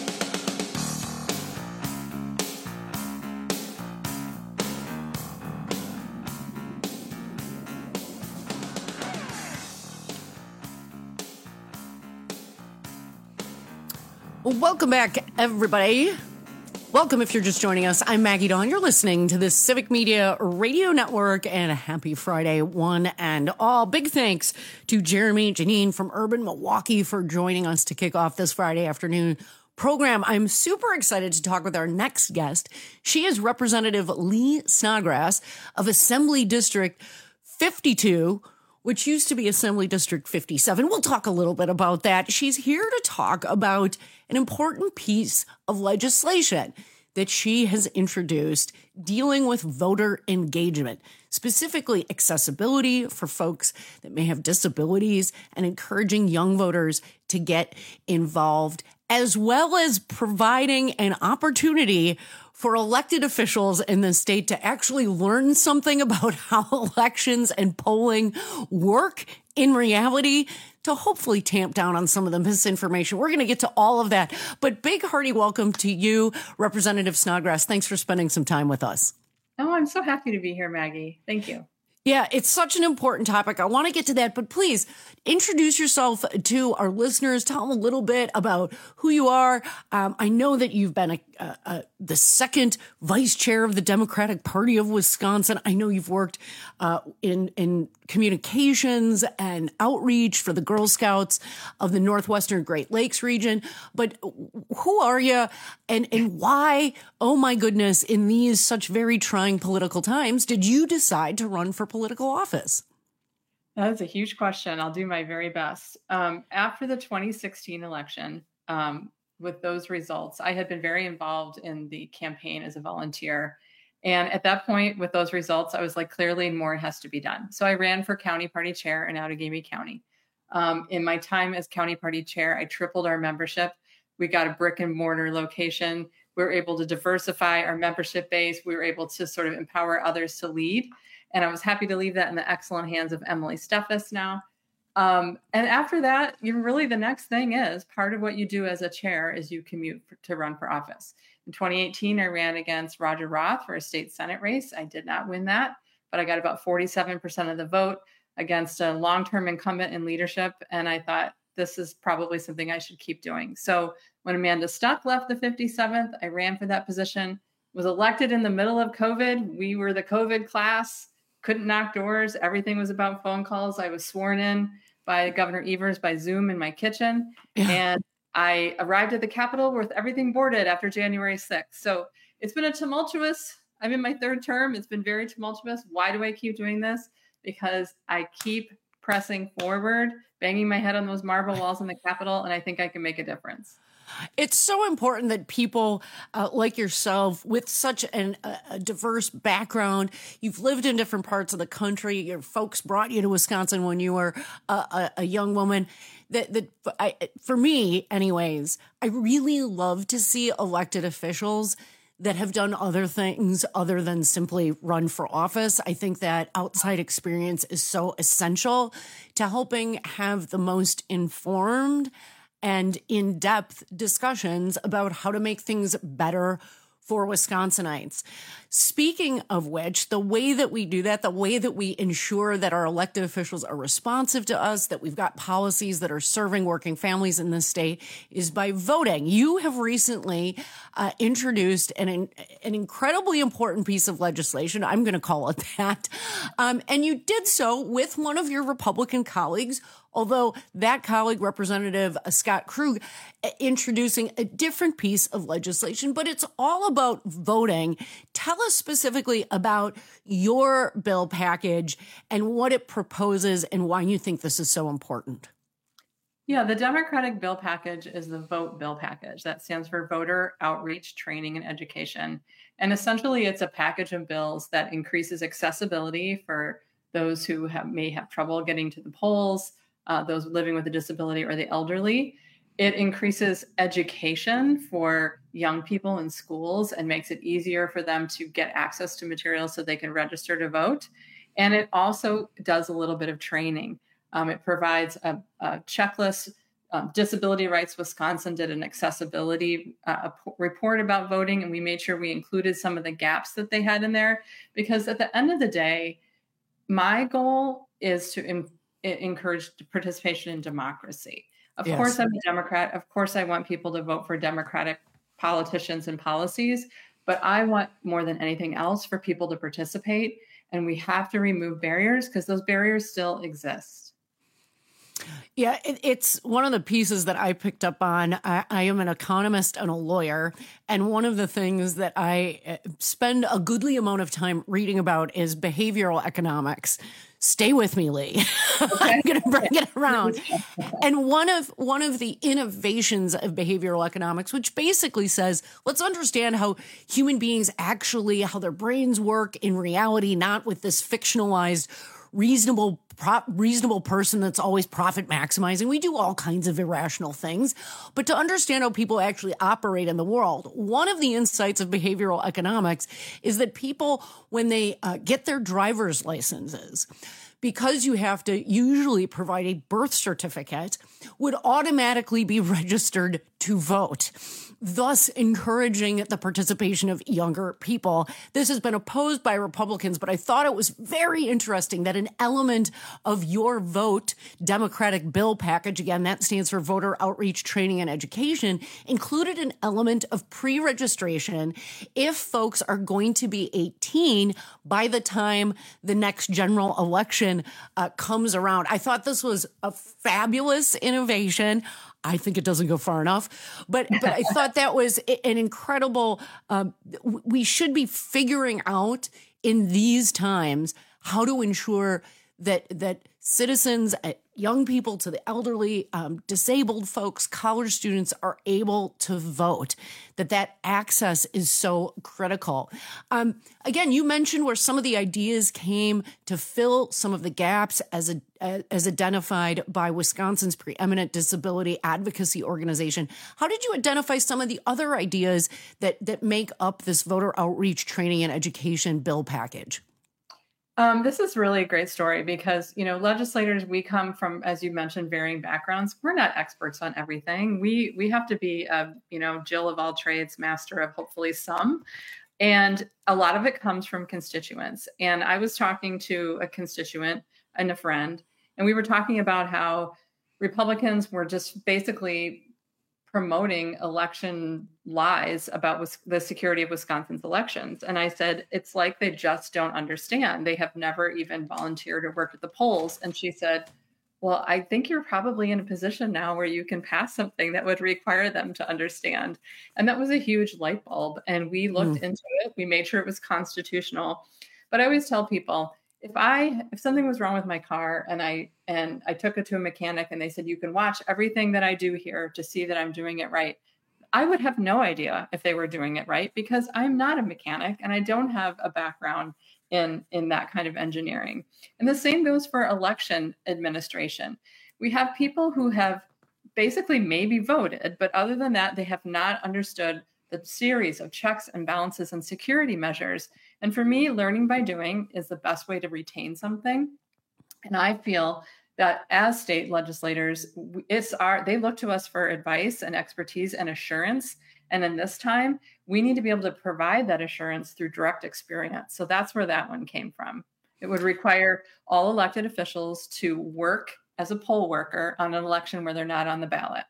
Welcome back, everybody. Welcome if you're just joining us. I'm Maggie Dawn. You're listening to the Civic Media Radio Network, and a happy Friday, one and all. Big thanks to Jeremy Janine from Urban Milwaukee for joining us to kick off this Friday afternoon program. I'm super excited to talk with our next guest. She is Representative Lee Snodgrass of Assembly District fifty-two, which used to be Assembly District fifty-seven. We'll talk a little bit about that. She's here to talk about an important piece of legislation that she has introduced dealing with voter engagement, specifically accessibility for folks that may have disabilities and encouraging young voters to get involved, as well as providing an opportunity for elected officials in the state to actually learn something about how elections and polling work in reality, to hopefully tamp down on some of the misinformation. We're going to get to all of that. But big hearty welcome to you, Representative Snodgrass. Thanks for spending some time with us.
Oh, I'm so happy to be here, Maggie. Thank you.
Yeah, it's such an important topic. I want to get to that, but please introduce yourself to our listeners. Tell them a little bit about who you are. Um, I know that you've been a, a, a, the second vice chair of the Democratic Party of Wisconsin. I know you've worked uh, in in communications and outreach for the Girl Scouts of the Northwestern Great Lakes region. But who are you, and and why? Oh my goodness! In these such very trying political times, did you decide to run for political office?
That's a huge question. I'll do my very best. Um, after the twenty sixteen election, um, with those results, I had been very involved in the campaign as a volunteer. And at that point, with those results, I was like, clearly more has to be done. So I ran for county party chair in Outagamie County. Um, in my time as county party chair, I tripled our membership. We got a brick and mortar location. We were able to diversify our membership base. We were able to sort of empower others to lead. And I was happy to leave that in the excellent hands of Emily Steffes now. Um, and after that, you really, the next thing is part of what you do as a chair is you commute for, to run for office. In twenty eighteen, I ran against Roger Roth for a state Senate race. I did not win that, but I got about forty-seven percent of the vote against a long-term incumbent in leadership. And I thought, this is probably something I should keep doing. So when Amanda Stuck left the fifty-seventh, I ran for that position, was elected in the middle of COVID. We were the COVID class, couldn't knock doors. Everything was about phone calls. I was sworn in by Governor Evers by Zoom in my kitchen. Yeah. And I arrived at the Capitol with everything boarded after January sixth. So it's been a tumultuous, I'm in my third term. It's been very tumultuous. Why do I keep doing this? Because I keep pressing forward, banging my head on those marble walls in the Capitol, and I think I can make a difference.
It's so important that people uh, like yourself with such an, uh, a diverse background, you've lived in different parts of the country, your folks brought you to Wisconsin when you were a, a, a young woman, that, that I, for me anyways, I really love to see elected officials that have done other things other than simply run for office. I think that outside experience is so essential to helping have the most informed and in-depth discussions about how to make things better for Wisconsinites. Speaking of which, the way that we do that, the way that we ensure that our elected officials are responsive to us, that we've got policies that are serving working families in this state, is by voting. You have recently uh, introduced an, an incredibly important piece of legislation. I'm going to call it that. Um, and you did so with one of your Republican colleagues, although that colleague, Representative Scott Krug, introducing a different piece of legislation, but it's all about voting. Tell us specifically about your bill package and what it proposes and why you think this is so important.
Yeah, the Democratic bill package is the VOTE bill package. That stands for Voter Outreach, Training, and Education. And essentially, it's a package of bills that increases accessibility for those who have, may have trouble getting to the polls, Uh, those living with a disability or the elderly. It increases education for young people in schools and makes it easier for them to get access to materials so they can register to vote. And it also does a little bit of training. Um, it provides a, a checklist. Um, Disability Rights Wisconsin did an accessibility uh, report about voting, and we made sure we included some of the gaps that they had in there, because at the end of the day, my goal is to im- encourage participation in democracy. Of
Yes.
course, I'm a Democrat. Of course, I want people to vote for Democratic politicians and policies, but I want more than anything else for people to participate. And we have to remove barriers because those barriers still exist.
Yeah, it, it's one of the pieces that I picked up on. I, I am an economist and a lawyer. And one of the things that I spend a goodly amount of time reading about is behavioral economics. Stay with me, Lee. Okay. I'm going to bring it around. And one of one of the innovations of behavioral economics, which basically says, let's understand how human beings actually, how their brains work in reality, not with this fictionalized reasonable Pro- reasonable person that's always profit maximizing. We do all kinds of irrational things, but to understand how people actually operate in the world, one of the insights of behavioral economics is that people, when they uh, get their driver's licenses, because you have to usually provide a birth certificate, would automatically be registered to vote, thus encouraging the participation of younger people. This has been opposed by Republicans, but I thought it was very interesting that an element of your VOTE Democratic bill package, again, that stands for Voter Outreach, Training, and Education, included an element of pre-registration if folks are going to be eighteen by the time the next general election uh, comes around. I thought this was a fabulous innovation. I think it doesn't go far enough, but but I thought that was an incredible. Um, we should be figuring out in these times how to ensure that that citizens, uh, young people to the elderly, um, disabled folks, college students are able to vote. That that access is so critical. Um, again, you mentioned where some of the ideas came to fill some of the gaps as a, as identified by Wisconsin's preeminent disability advocacy organization. How did you identify some of the other ideas that that make up this voter outreach, training, and education bill package?
Um, this is really a great story because, you know, legislators, we come from, as you mentioned, varying backgrounds. We're not experts on everything. We we have to be, a, you know, Jill of all trades, master of hopefully some. And a lot of it comes from constituents. And I was talking to a constituent and a friend, and we were talking about how Republicans were just basically promoting election lies about the security of Wisconsin's elections. And I said, it's like they just don't understand. They have never even volunteered or worked at the polls. And she said, well, I think you're probably in a position now where you can pass something that would require them to understand. And that was a huge light bulb. And we looked mm. into it. We made sure it was constitutional. But I always tell people, if I if something was wrong with my car and I and I took it to a mechanic and they said, you can watch everything that I do here to see that I'm doing it right, I would have no idea if they were doing it right because I'm not a mechanic and I don't have a background in, in that kind of engineering. And the same goes for election administration. We have people who have basically maybe voted, but other than that, they have not understood the series of checks and balances and security measures. And for me, learning by doing is the best way to retain something. And I feel that as state legislators, it's our, they look to us for advice and expertise and assurance. And in this time, we need to be able to provide that assurance through direct experience. So that's where that one came from. It would require all elected officials to work as a poll worker on an election where they're not on the ballot.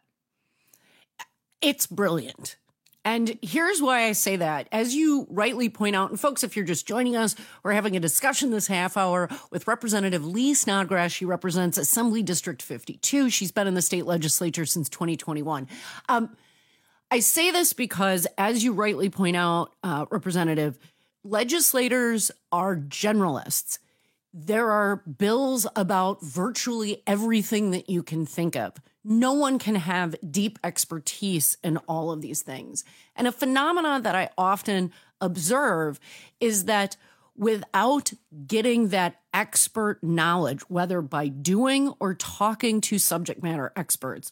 It's brilliant. And here's why I say that. As you rightly point out, and folks, if you're just joining us, we're having a discussion this half hour with Representative Lee Snodgrass. She represents Assembly District fifty-two. She's been in the state legislature since twenty twenty-one. Um, I say this because, as you rightly point out, uh, Representative, legislators are generalists. There are bills about virtually everything that you can think of. No one can have deep expertise in all of these things. And a phenomenon that I often observe is that without getting that expert knowledge, whether by doing or talking to subject matter experts,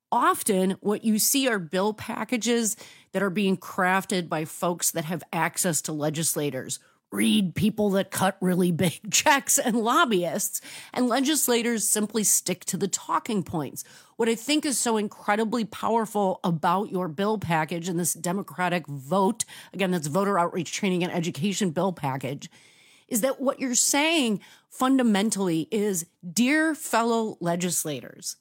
often what you see are bill packages that are being crafted by folks that have access to legislators. Read people that cut really big checks and lobbyists, and legislators simply stick to the talking points. What I think is so incredibly powerful about your bill package and this Democratic vote, again, that's voter outreach, training, and education bill package, is that what you're saying fundamentally is, dear fellow legislators,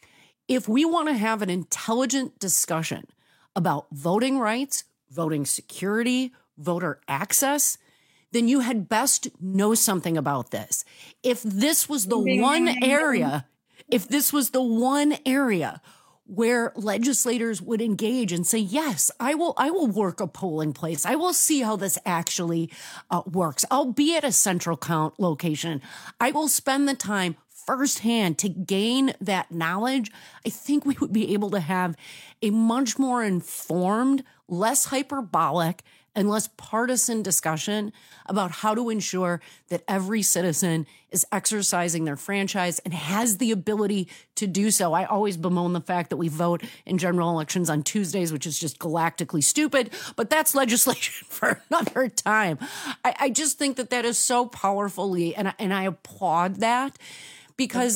if we want to have an intelligent discussion about voting rights, voting security, voter access, then you had best know something about this. If this was the one area, if this was the one area where legislators would engage and say, yes, I will, I will work a polling place. I will see how this actually uh, works. I'll be at a central count location. I will spend the time firsthand to gain that knowledge. I think we would be able to have a much more informed, less hyperbolic, and less partisan discussion about how to ensure that every citizen is exercising their franchise and has the ability to do so. I always bemoan the fact that we vote in general elections on Tuesdays, which is just galactically stupid, but that's legislation for another time. I, I just think that that is so powerfully, and I, and I applaud that, because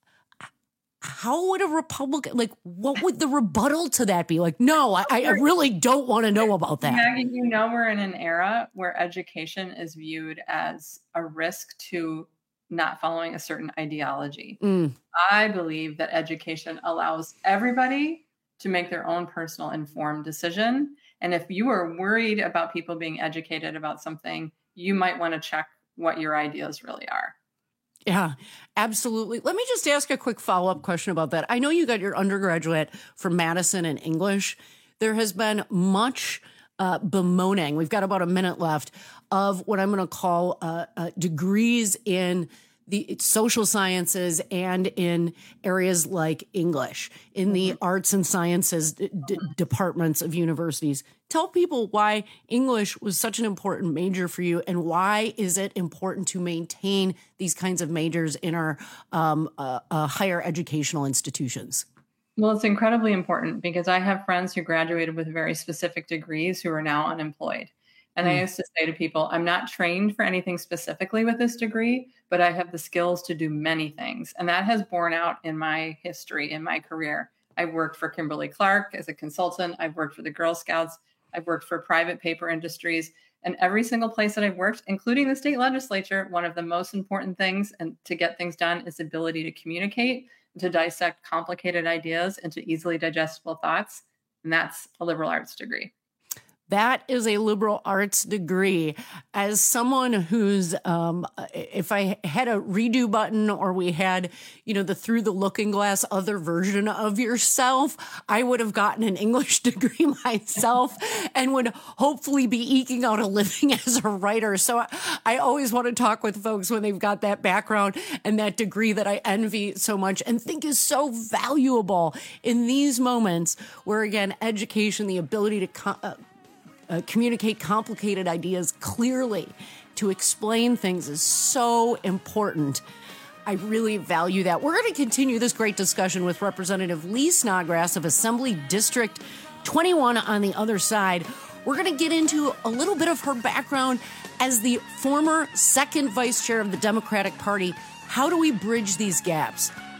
how would a Republican, like, what would the rebuttal to that be? Like, no, I, I really don't want to know about that.
Maggie, you know, we're in an era where education is viewed as a risk to not following a certain ideology.
Mm.
I believe that education allows everybody to make their own personal informed decision. And if you are worried about people being educated about something, you might want to check what your ideas really are.
Yeah, absolutely. Let me just ask a quick follow-up question about that. I know you got your undergraduate from Madison in English. There has been much uh, bemoaning, we've got about a minute left, of what I'm going to call uh, uh, degrees in the social sciences and in areas like English, in the mm-hmm. arts and sciences d- d- departments of universities. Tell people why English was such an important major for you, and why is it important to maintain these kinds of majors in our um, uh, uh, higher educational institutions?
Well, it's incredibly important because I have friends who graduated with very specific degrees who are now unemployed. And mm. I used to say to people, I'm not trained for anything specifically with this degree, but I have the skills to do many things. And that has borne out in my history, in my career. I've worked for Kimberly Clark as a consultant. I've worked for the Girl Scouts. I've worked for private paper industries. And every single place that I've worked, including the state legislature, one of the most important things and to get things done is ability to communicate, to dissect complicated ideas into easily digestible thoughts. And that's a liberal arts degree.
That is a liberal arts degree. As someone who's, um, if I had a redo button, or we had, you know, the through the looking glass other version of yourself, I would have gotten an English degree myself and would hopefully be eking out a living as a writer. So I, I always want to talk with folks when they've got that background and that degree that I envy so much and think is so valuable in these moments where, again, education, the ability to co- uh, Uh, communicate complicated ideas clearly, to explain things, is so important. I really value that. We're going to continue this great discussion with Representative Lee Snodgrass of Assembly District twenty-one on the other side. We're going to get into a little bit of her background as the former second vice chair of the Democratic Party. How do we bridge these gaps?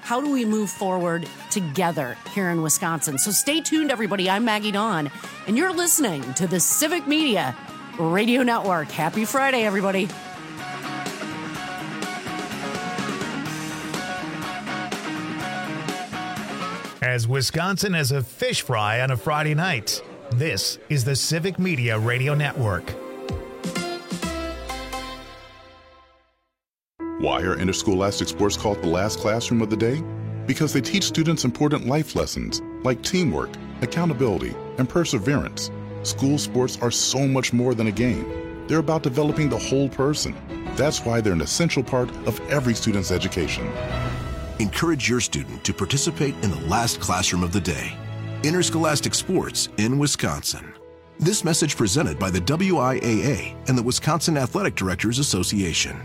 how do we move forward together here in Wisconsin? So stay tuned, everybody. I'm Maggie Dawn, and you're listening to the Civic Media Radio Network. Happy Friday, everybody.
As Wisconsin as a fish fry on a Friday night, this is the Civic Media Radio Network.
Why are interscholastic sports called the last classroom of the day? Because they teach students important life lessons like teamwork, accountability, and perseverance. School sports are so much more than a game. They're about developing the whole person. That's why they're an essential part of every student's education.
Encourage your student to participate in the last classroom of the day. Interscholastic sports in Wisconsin. This message presented by the W I A A and the Wisconsin Athletic Directors Association.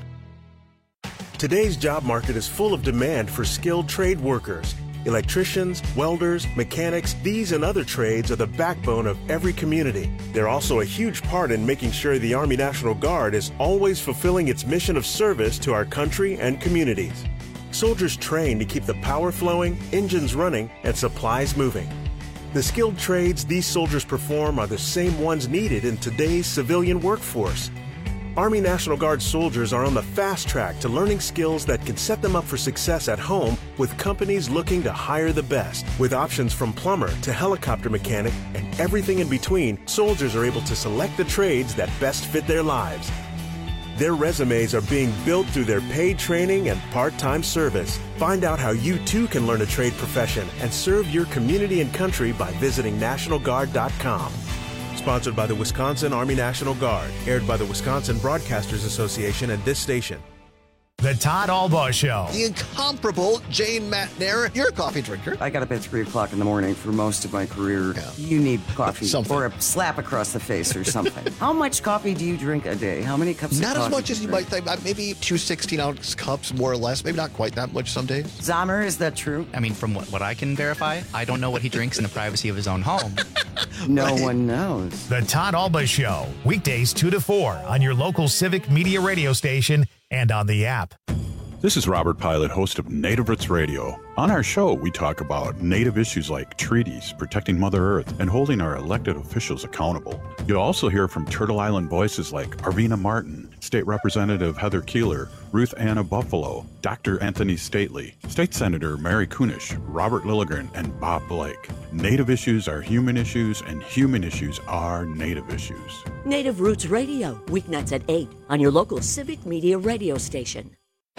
Today's job market is full of demand for skilled trade workers. Electricians, welders, mechanics, these and other trades are the backbone of every community. They're also a huge part in making sure the Army National Guard is always fulfilling its mission of service to our country and communities. Soldiers train to keep the power flowing, engines running, and supplies moving. The skilled trades these soldiers perform are the same ones needed in today's civilian workforce. Army National Guard soldiers are on the fast track to learning skills that can set them up for success at home with companies looking to hire the best. With options from plumber to helicopter mechanic and everything in between, soldiers are able to select the trades that best fit their lives. Their resumes are being built through their paid training and part-time service. Find out how you too can learn a trade profession and serve your community and country by visiting National Guard dot com. Sponsored by the Wisconsin Army National Guard. Aired by the Wisconsin Broadcasters Association and this station.
The Todd Albaugh Show.
The incomparable Jane Matnair. You're a coffee drinker.
I got up at three o'clock in the morning for most of my career. Yeah. You need coffee something. Or a slap across the face or something. How much coffee do you drink a day? How many cups
not
of coffee?
Not as much as you
drink?
might think. Maybe two sixteen-ounce cups, more or less. Maybe not quite that much some days.
Zahmer, is that true?
I mean, from what, what I can verify, I don't know what he drinks in the privacy of his own home.
No right. one knows.
The Todd Albaugh Show. Weekdays two to four on your local Civic Media radio station and on the app.
This is Robert Pilot, host of Native Roots Radio. On our show, we talk about Native issues like treaties, protecting Mother Earth, and holding our elected officials accountable. You'll also hear from Turtle Island voices like Arvina Martin, State Representative Heather Keeler, Ruth Anna Buffalo, Doctor Anthony Stately, State Senator Mary Kunish, Robert Lilligren, and Bob Blake. Native issues are human issues, and human issues are Native issues.
Native Roots Radio, weeknights at eight on your local Civic Media radio station.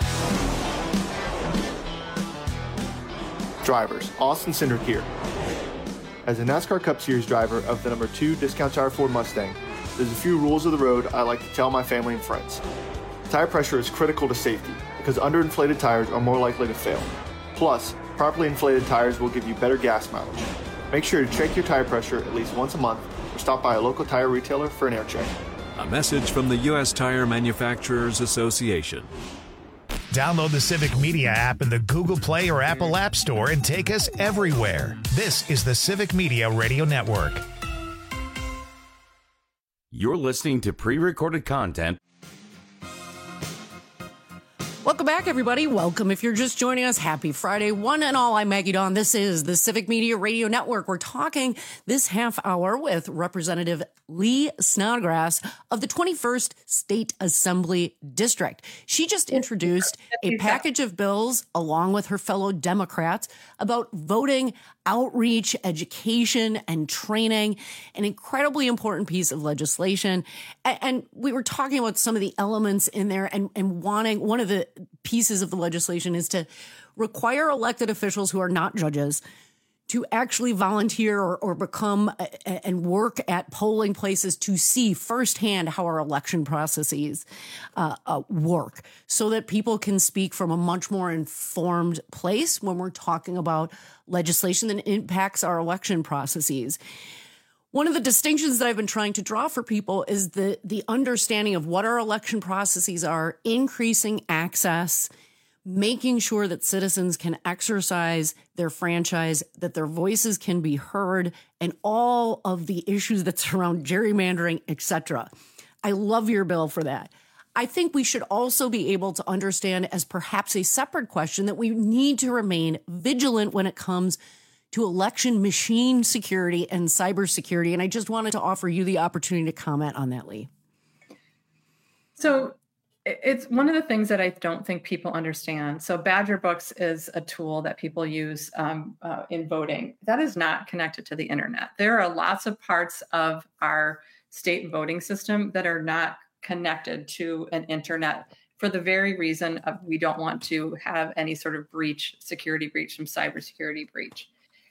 Drivers, Austin Cindric here. As a NASCAR Cup Series driver of the number two Discount Tire Ford Mustang, there's a few rules of the road I like to tell my family and friends. Tire pressure is critical to safety because underinflated tires are more likely to fail. Plus, properly inflated tires will give you better gas mileage. Make sure to check your tire pressure at least once a month or stop by a local tire retailer for an air check.
A message from the U S Tire Manufacturers Association.
Download the Civic Media app in the Google Play or Apple App Store and take us everywhere. This is the Civic Media Radio Network.
You're listening to pre-recorded content.
Welcome back, everybody. Welcome. If you're just joining us, happy Friday. One and all, I'm Maggie Dawn. This is the Civic Media Radio Network. We're talking this half hour with Representative Lee Snodgrass of the twenty-first State Assembly District. She just introduced a package of bills along with her fellow Democrats about voting outreach, education, and training, an incredibly important piece of legislation. And we were talking about some of the elements in there and, and wanting, one of the pieces of the legislation is to require elected officials who are not judges to actually volunteer or, or become a, and work at polling places to see firsthand how our election processes uh, uh, work so that people can speak from a much more informed place when we're talking about legislation that impacts our election processes. One of the distinctions that I've been trying to draw for people is the, the understanding of what our election processes are, increasing access, making sure that citizens can exercise their franchise, that their voices can be heard, and all of the issues that surround gerrymandering, et cetera. I love your bill for that. I think we should also be able to understand as perhaps a separate question that we need to remain vigilant when it comes to election machine security and cybersecurity. And I just wanted to offer you the opportunity to comment on that, Lee.
So it's one of the things that I don't think people understand. So Badger Books is a tool that people use um, uh, in voting. That is not connected to the internet. There are lots of parts of our state voting system that are not connected to an internet for the very reason of we don't want to have any sort of breach, security breach from cybersecurity breach.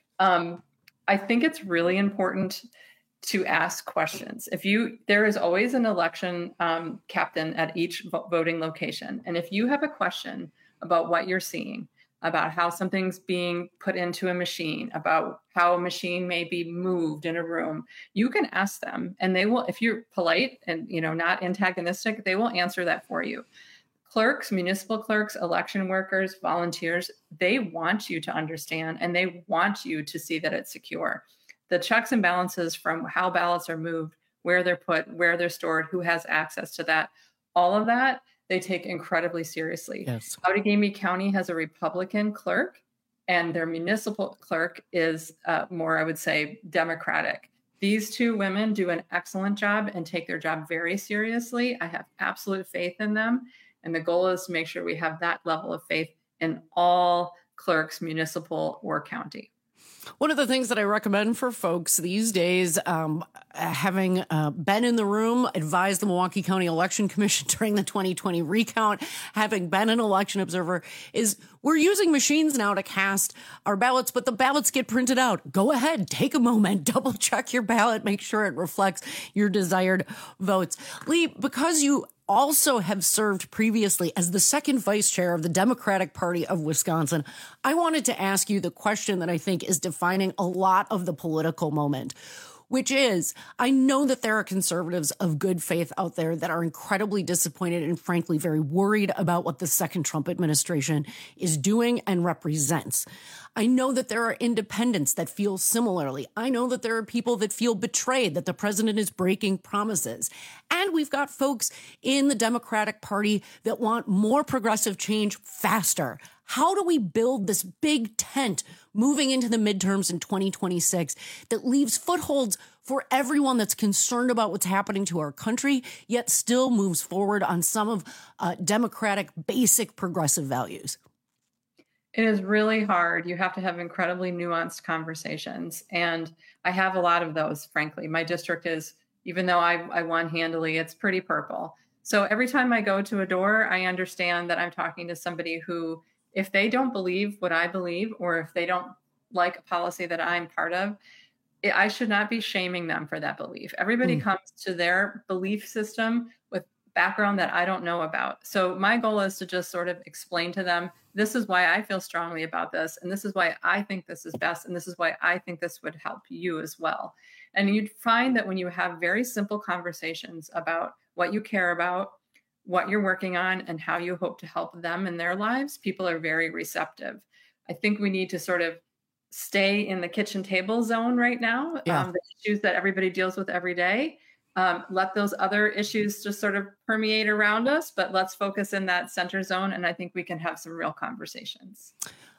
Um, I think it's really important to ask questions. If you, there is always an election um, captain at each vo- voting location. And if you have a question about what you're seeing, about how something's being put into a machine, about how a machine may be moved in a room, you can ask them and they will, if you're polite and, you know, not antagonistic, they will answer that for you. Clerks, municipal clerks, election workers, volunteers, they want you to understand and they want you to see that it's secure. The checks and balances from how ballots are moved, where they're put, where they're stored, who has access to that, all of that, they take incredibly seriously.
Yes.
Outagamie County has a Republican clerk and their municipal clerk is uh, more, I would say, Democratic. These two women do an excellent job and take their job very seriously. I have absolute faith in them. And the goal is to make sure we have that level of faith in all clerks, municipal or county.
One of the things that I recommend for folks these days, um, having uh, been in the room, advised the Milwaukee County Election Commission during the twenty twenty recount, having been an election observer, is we're using machines now to cast our ballots, but the ballots get printed out. Go ahead, take a moment, double check your ballot, make sure it reflects your desired votes. Lee, because you also have served previously as the second vice chair of the Democratic Party of Wisconsin, I wanted to ask you the question that I think is defining a lot of the political moment, which is, I know that there are conservatives of good faith out there that are incredibly disappointed and frankly very worried about what the second Trump administration is doing and represents. I know that there are independents that feel similarly. I know that there are people that feel betrayed that the president is breaking promises. And we've got folks in the Democratic Party that want more progressive change faster. How do we build this big tent moving into the midterms in twenty twenty-six that leaves footholds for everyone that's concerned about what's happening to our country, yet still moves forward on some of uh, Democratic basic progressive values?
It is really hard. You have to have incredibly nuanced conversations. And I have a lot of those, frankly. My district is, even though I, I won handily, it's pretty purple. So every time I go to a door, I understand that I'm talking to somebody who, if they don't believe what I believe, or if they don't like a policy that I'm part of, I should not be shaming them for that belief. Everybody mm. comes to their belief system with background that I don't know about. So my goal is to just sort of explain to them, this is why I feel strongly about this, and this is why I think this is best, and this is why I think this would help you as well. And you'd find that when you have very simple conversations about what you care about, what you're working on, and how you hope to help them in their lives, people are very receptive. I think we need to sort of stay in the kitchen table zone right now, yeah. um, the issues that everybody deals with every day. Um, let those other issues just sort of permeate around us, but let's focus in that center zone. And I think we can have some real conversations.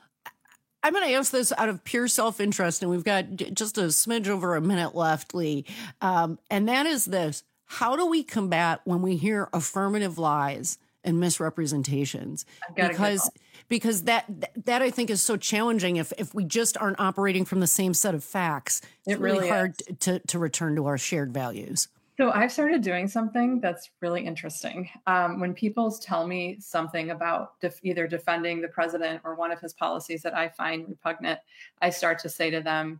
I'm going to ask this out of pure self-interest, and we've got just a smidge over a minute left, Lee. Um, and that is this. How do we combat when we hear affirmative lies and misrepresentations? Because because that that I think is so challenging if if we just aren't operating from the same set of facts. It's
it
really,
really
hard to, to return to our shared values.
So I've started doing something that's really interesting. Um, when people tell me something about def- either defending the president or one of his policies that I find repugnant, I start to say to them,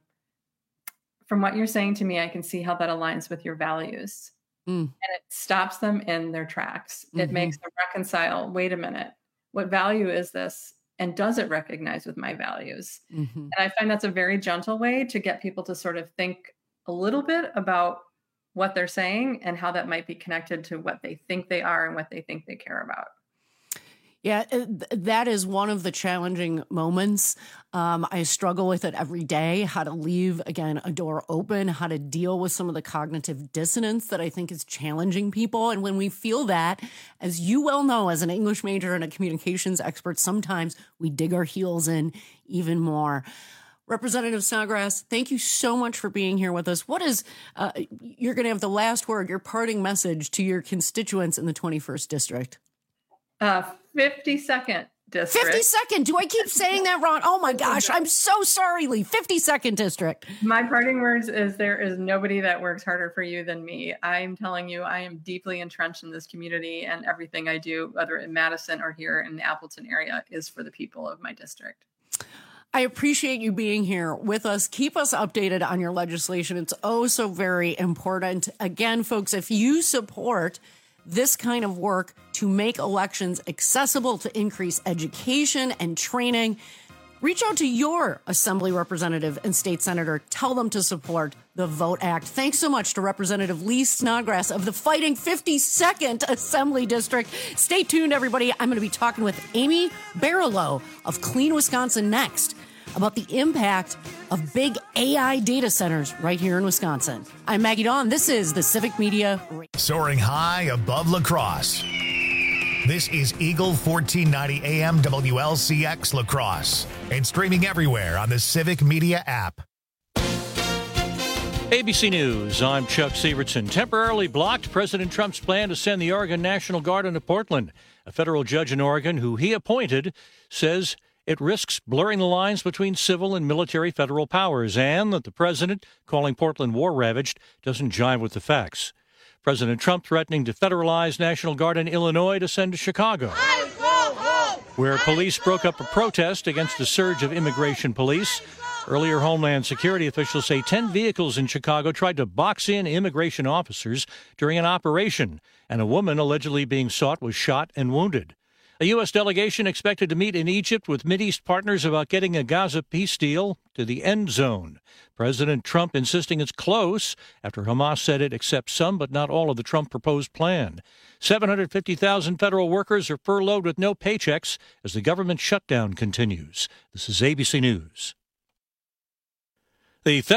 from what you're saying to me, I can see how that aligns with your values. Mm. And it stops them in their tracks. It mm-hmm. makes them reconcile, wait a minute, what value is this? And does it recognize with my values? Mm-hmm. And I find that's a very gentle way to get people to sort of think a little bit about what they're saying and how that might be connected to what they think they are and what they think they care about.
Yeah, that is one of the challenging moments. Um, I struggle with it every day, how to leave, again, a door open, how to deal with some of the cognitive dissonance that I think is challenging people. And when we feel that, as you well know, as an English major and a communications expert, sometimes we dig our heels in even more. Representative Snodgrass, thank you so much for being here with us. What is, uh, you're going to have the last word, your parting message to your constituents in the twenty-first district?
Uh, fifty-second district.
fifty-second. Do I keep saying that wrong? Oh my gosh, I'm so sorry, Lee. fifty-second district.
My parting words is there is nobody that works harder for you than me. I'm telling you, I am deeply entrenched in this community, and everything I do, whether in Madison or here in the Appleton area, is for the people of my district.
I appreciate you being here with us. Keep us updated on your legislation. It's oh so very important. Again, folks, if you support this kind of work to make elections accessible, to increase education and training, reach out to your assembly representative and state senator. Tell them to support the VOTE Act. Thanks so much to Representative Lee Snodgrass of the Fighting fifty-second Assembly District. Stay tuned, everybody. I'm going to be talking with Amy Barlow of Clean Wisconsin next about the impact of big A I data centers right here in Wisconsin. I'm Maggie Dawn. This is the Civic Media Radio.
Soaring high above La Crosse. This is Eagle fourteen ninety A M W L C X La Crosse and streaming everywhere on the Civic Media app.
A B C News, I'm Chuck Severson. Temporarily blocked President Trump's plan to send the Oregon National Guard into Portland. A federal judge in Oregon, who he appointed, says it risks blurring the lines between civil and military federal powers, and that the president, calling Portland war-ravaged, doesn't jive with the facts. President Trump threatening to federalize National Guard in Illinois to send to Chicago, where police broke up a protest against a surge of immigration police. Earlier, Homeland Security officials say ten vehicles in Chicago tried to box in immigration officers during an operation, and a woman allegedly being sought was shot and wounded. A U S delegation expected to meet in Egypt with Mideast partners about getting a Gaza peace deal to the end zone. President Trump insisting it's close after Hamas said it accepts some but not all of the Trump proposed plan. seven hundred fifty thousand federal workers are furloughed with no paychecks as the government shutdown continues. This is A B C News. The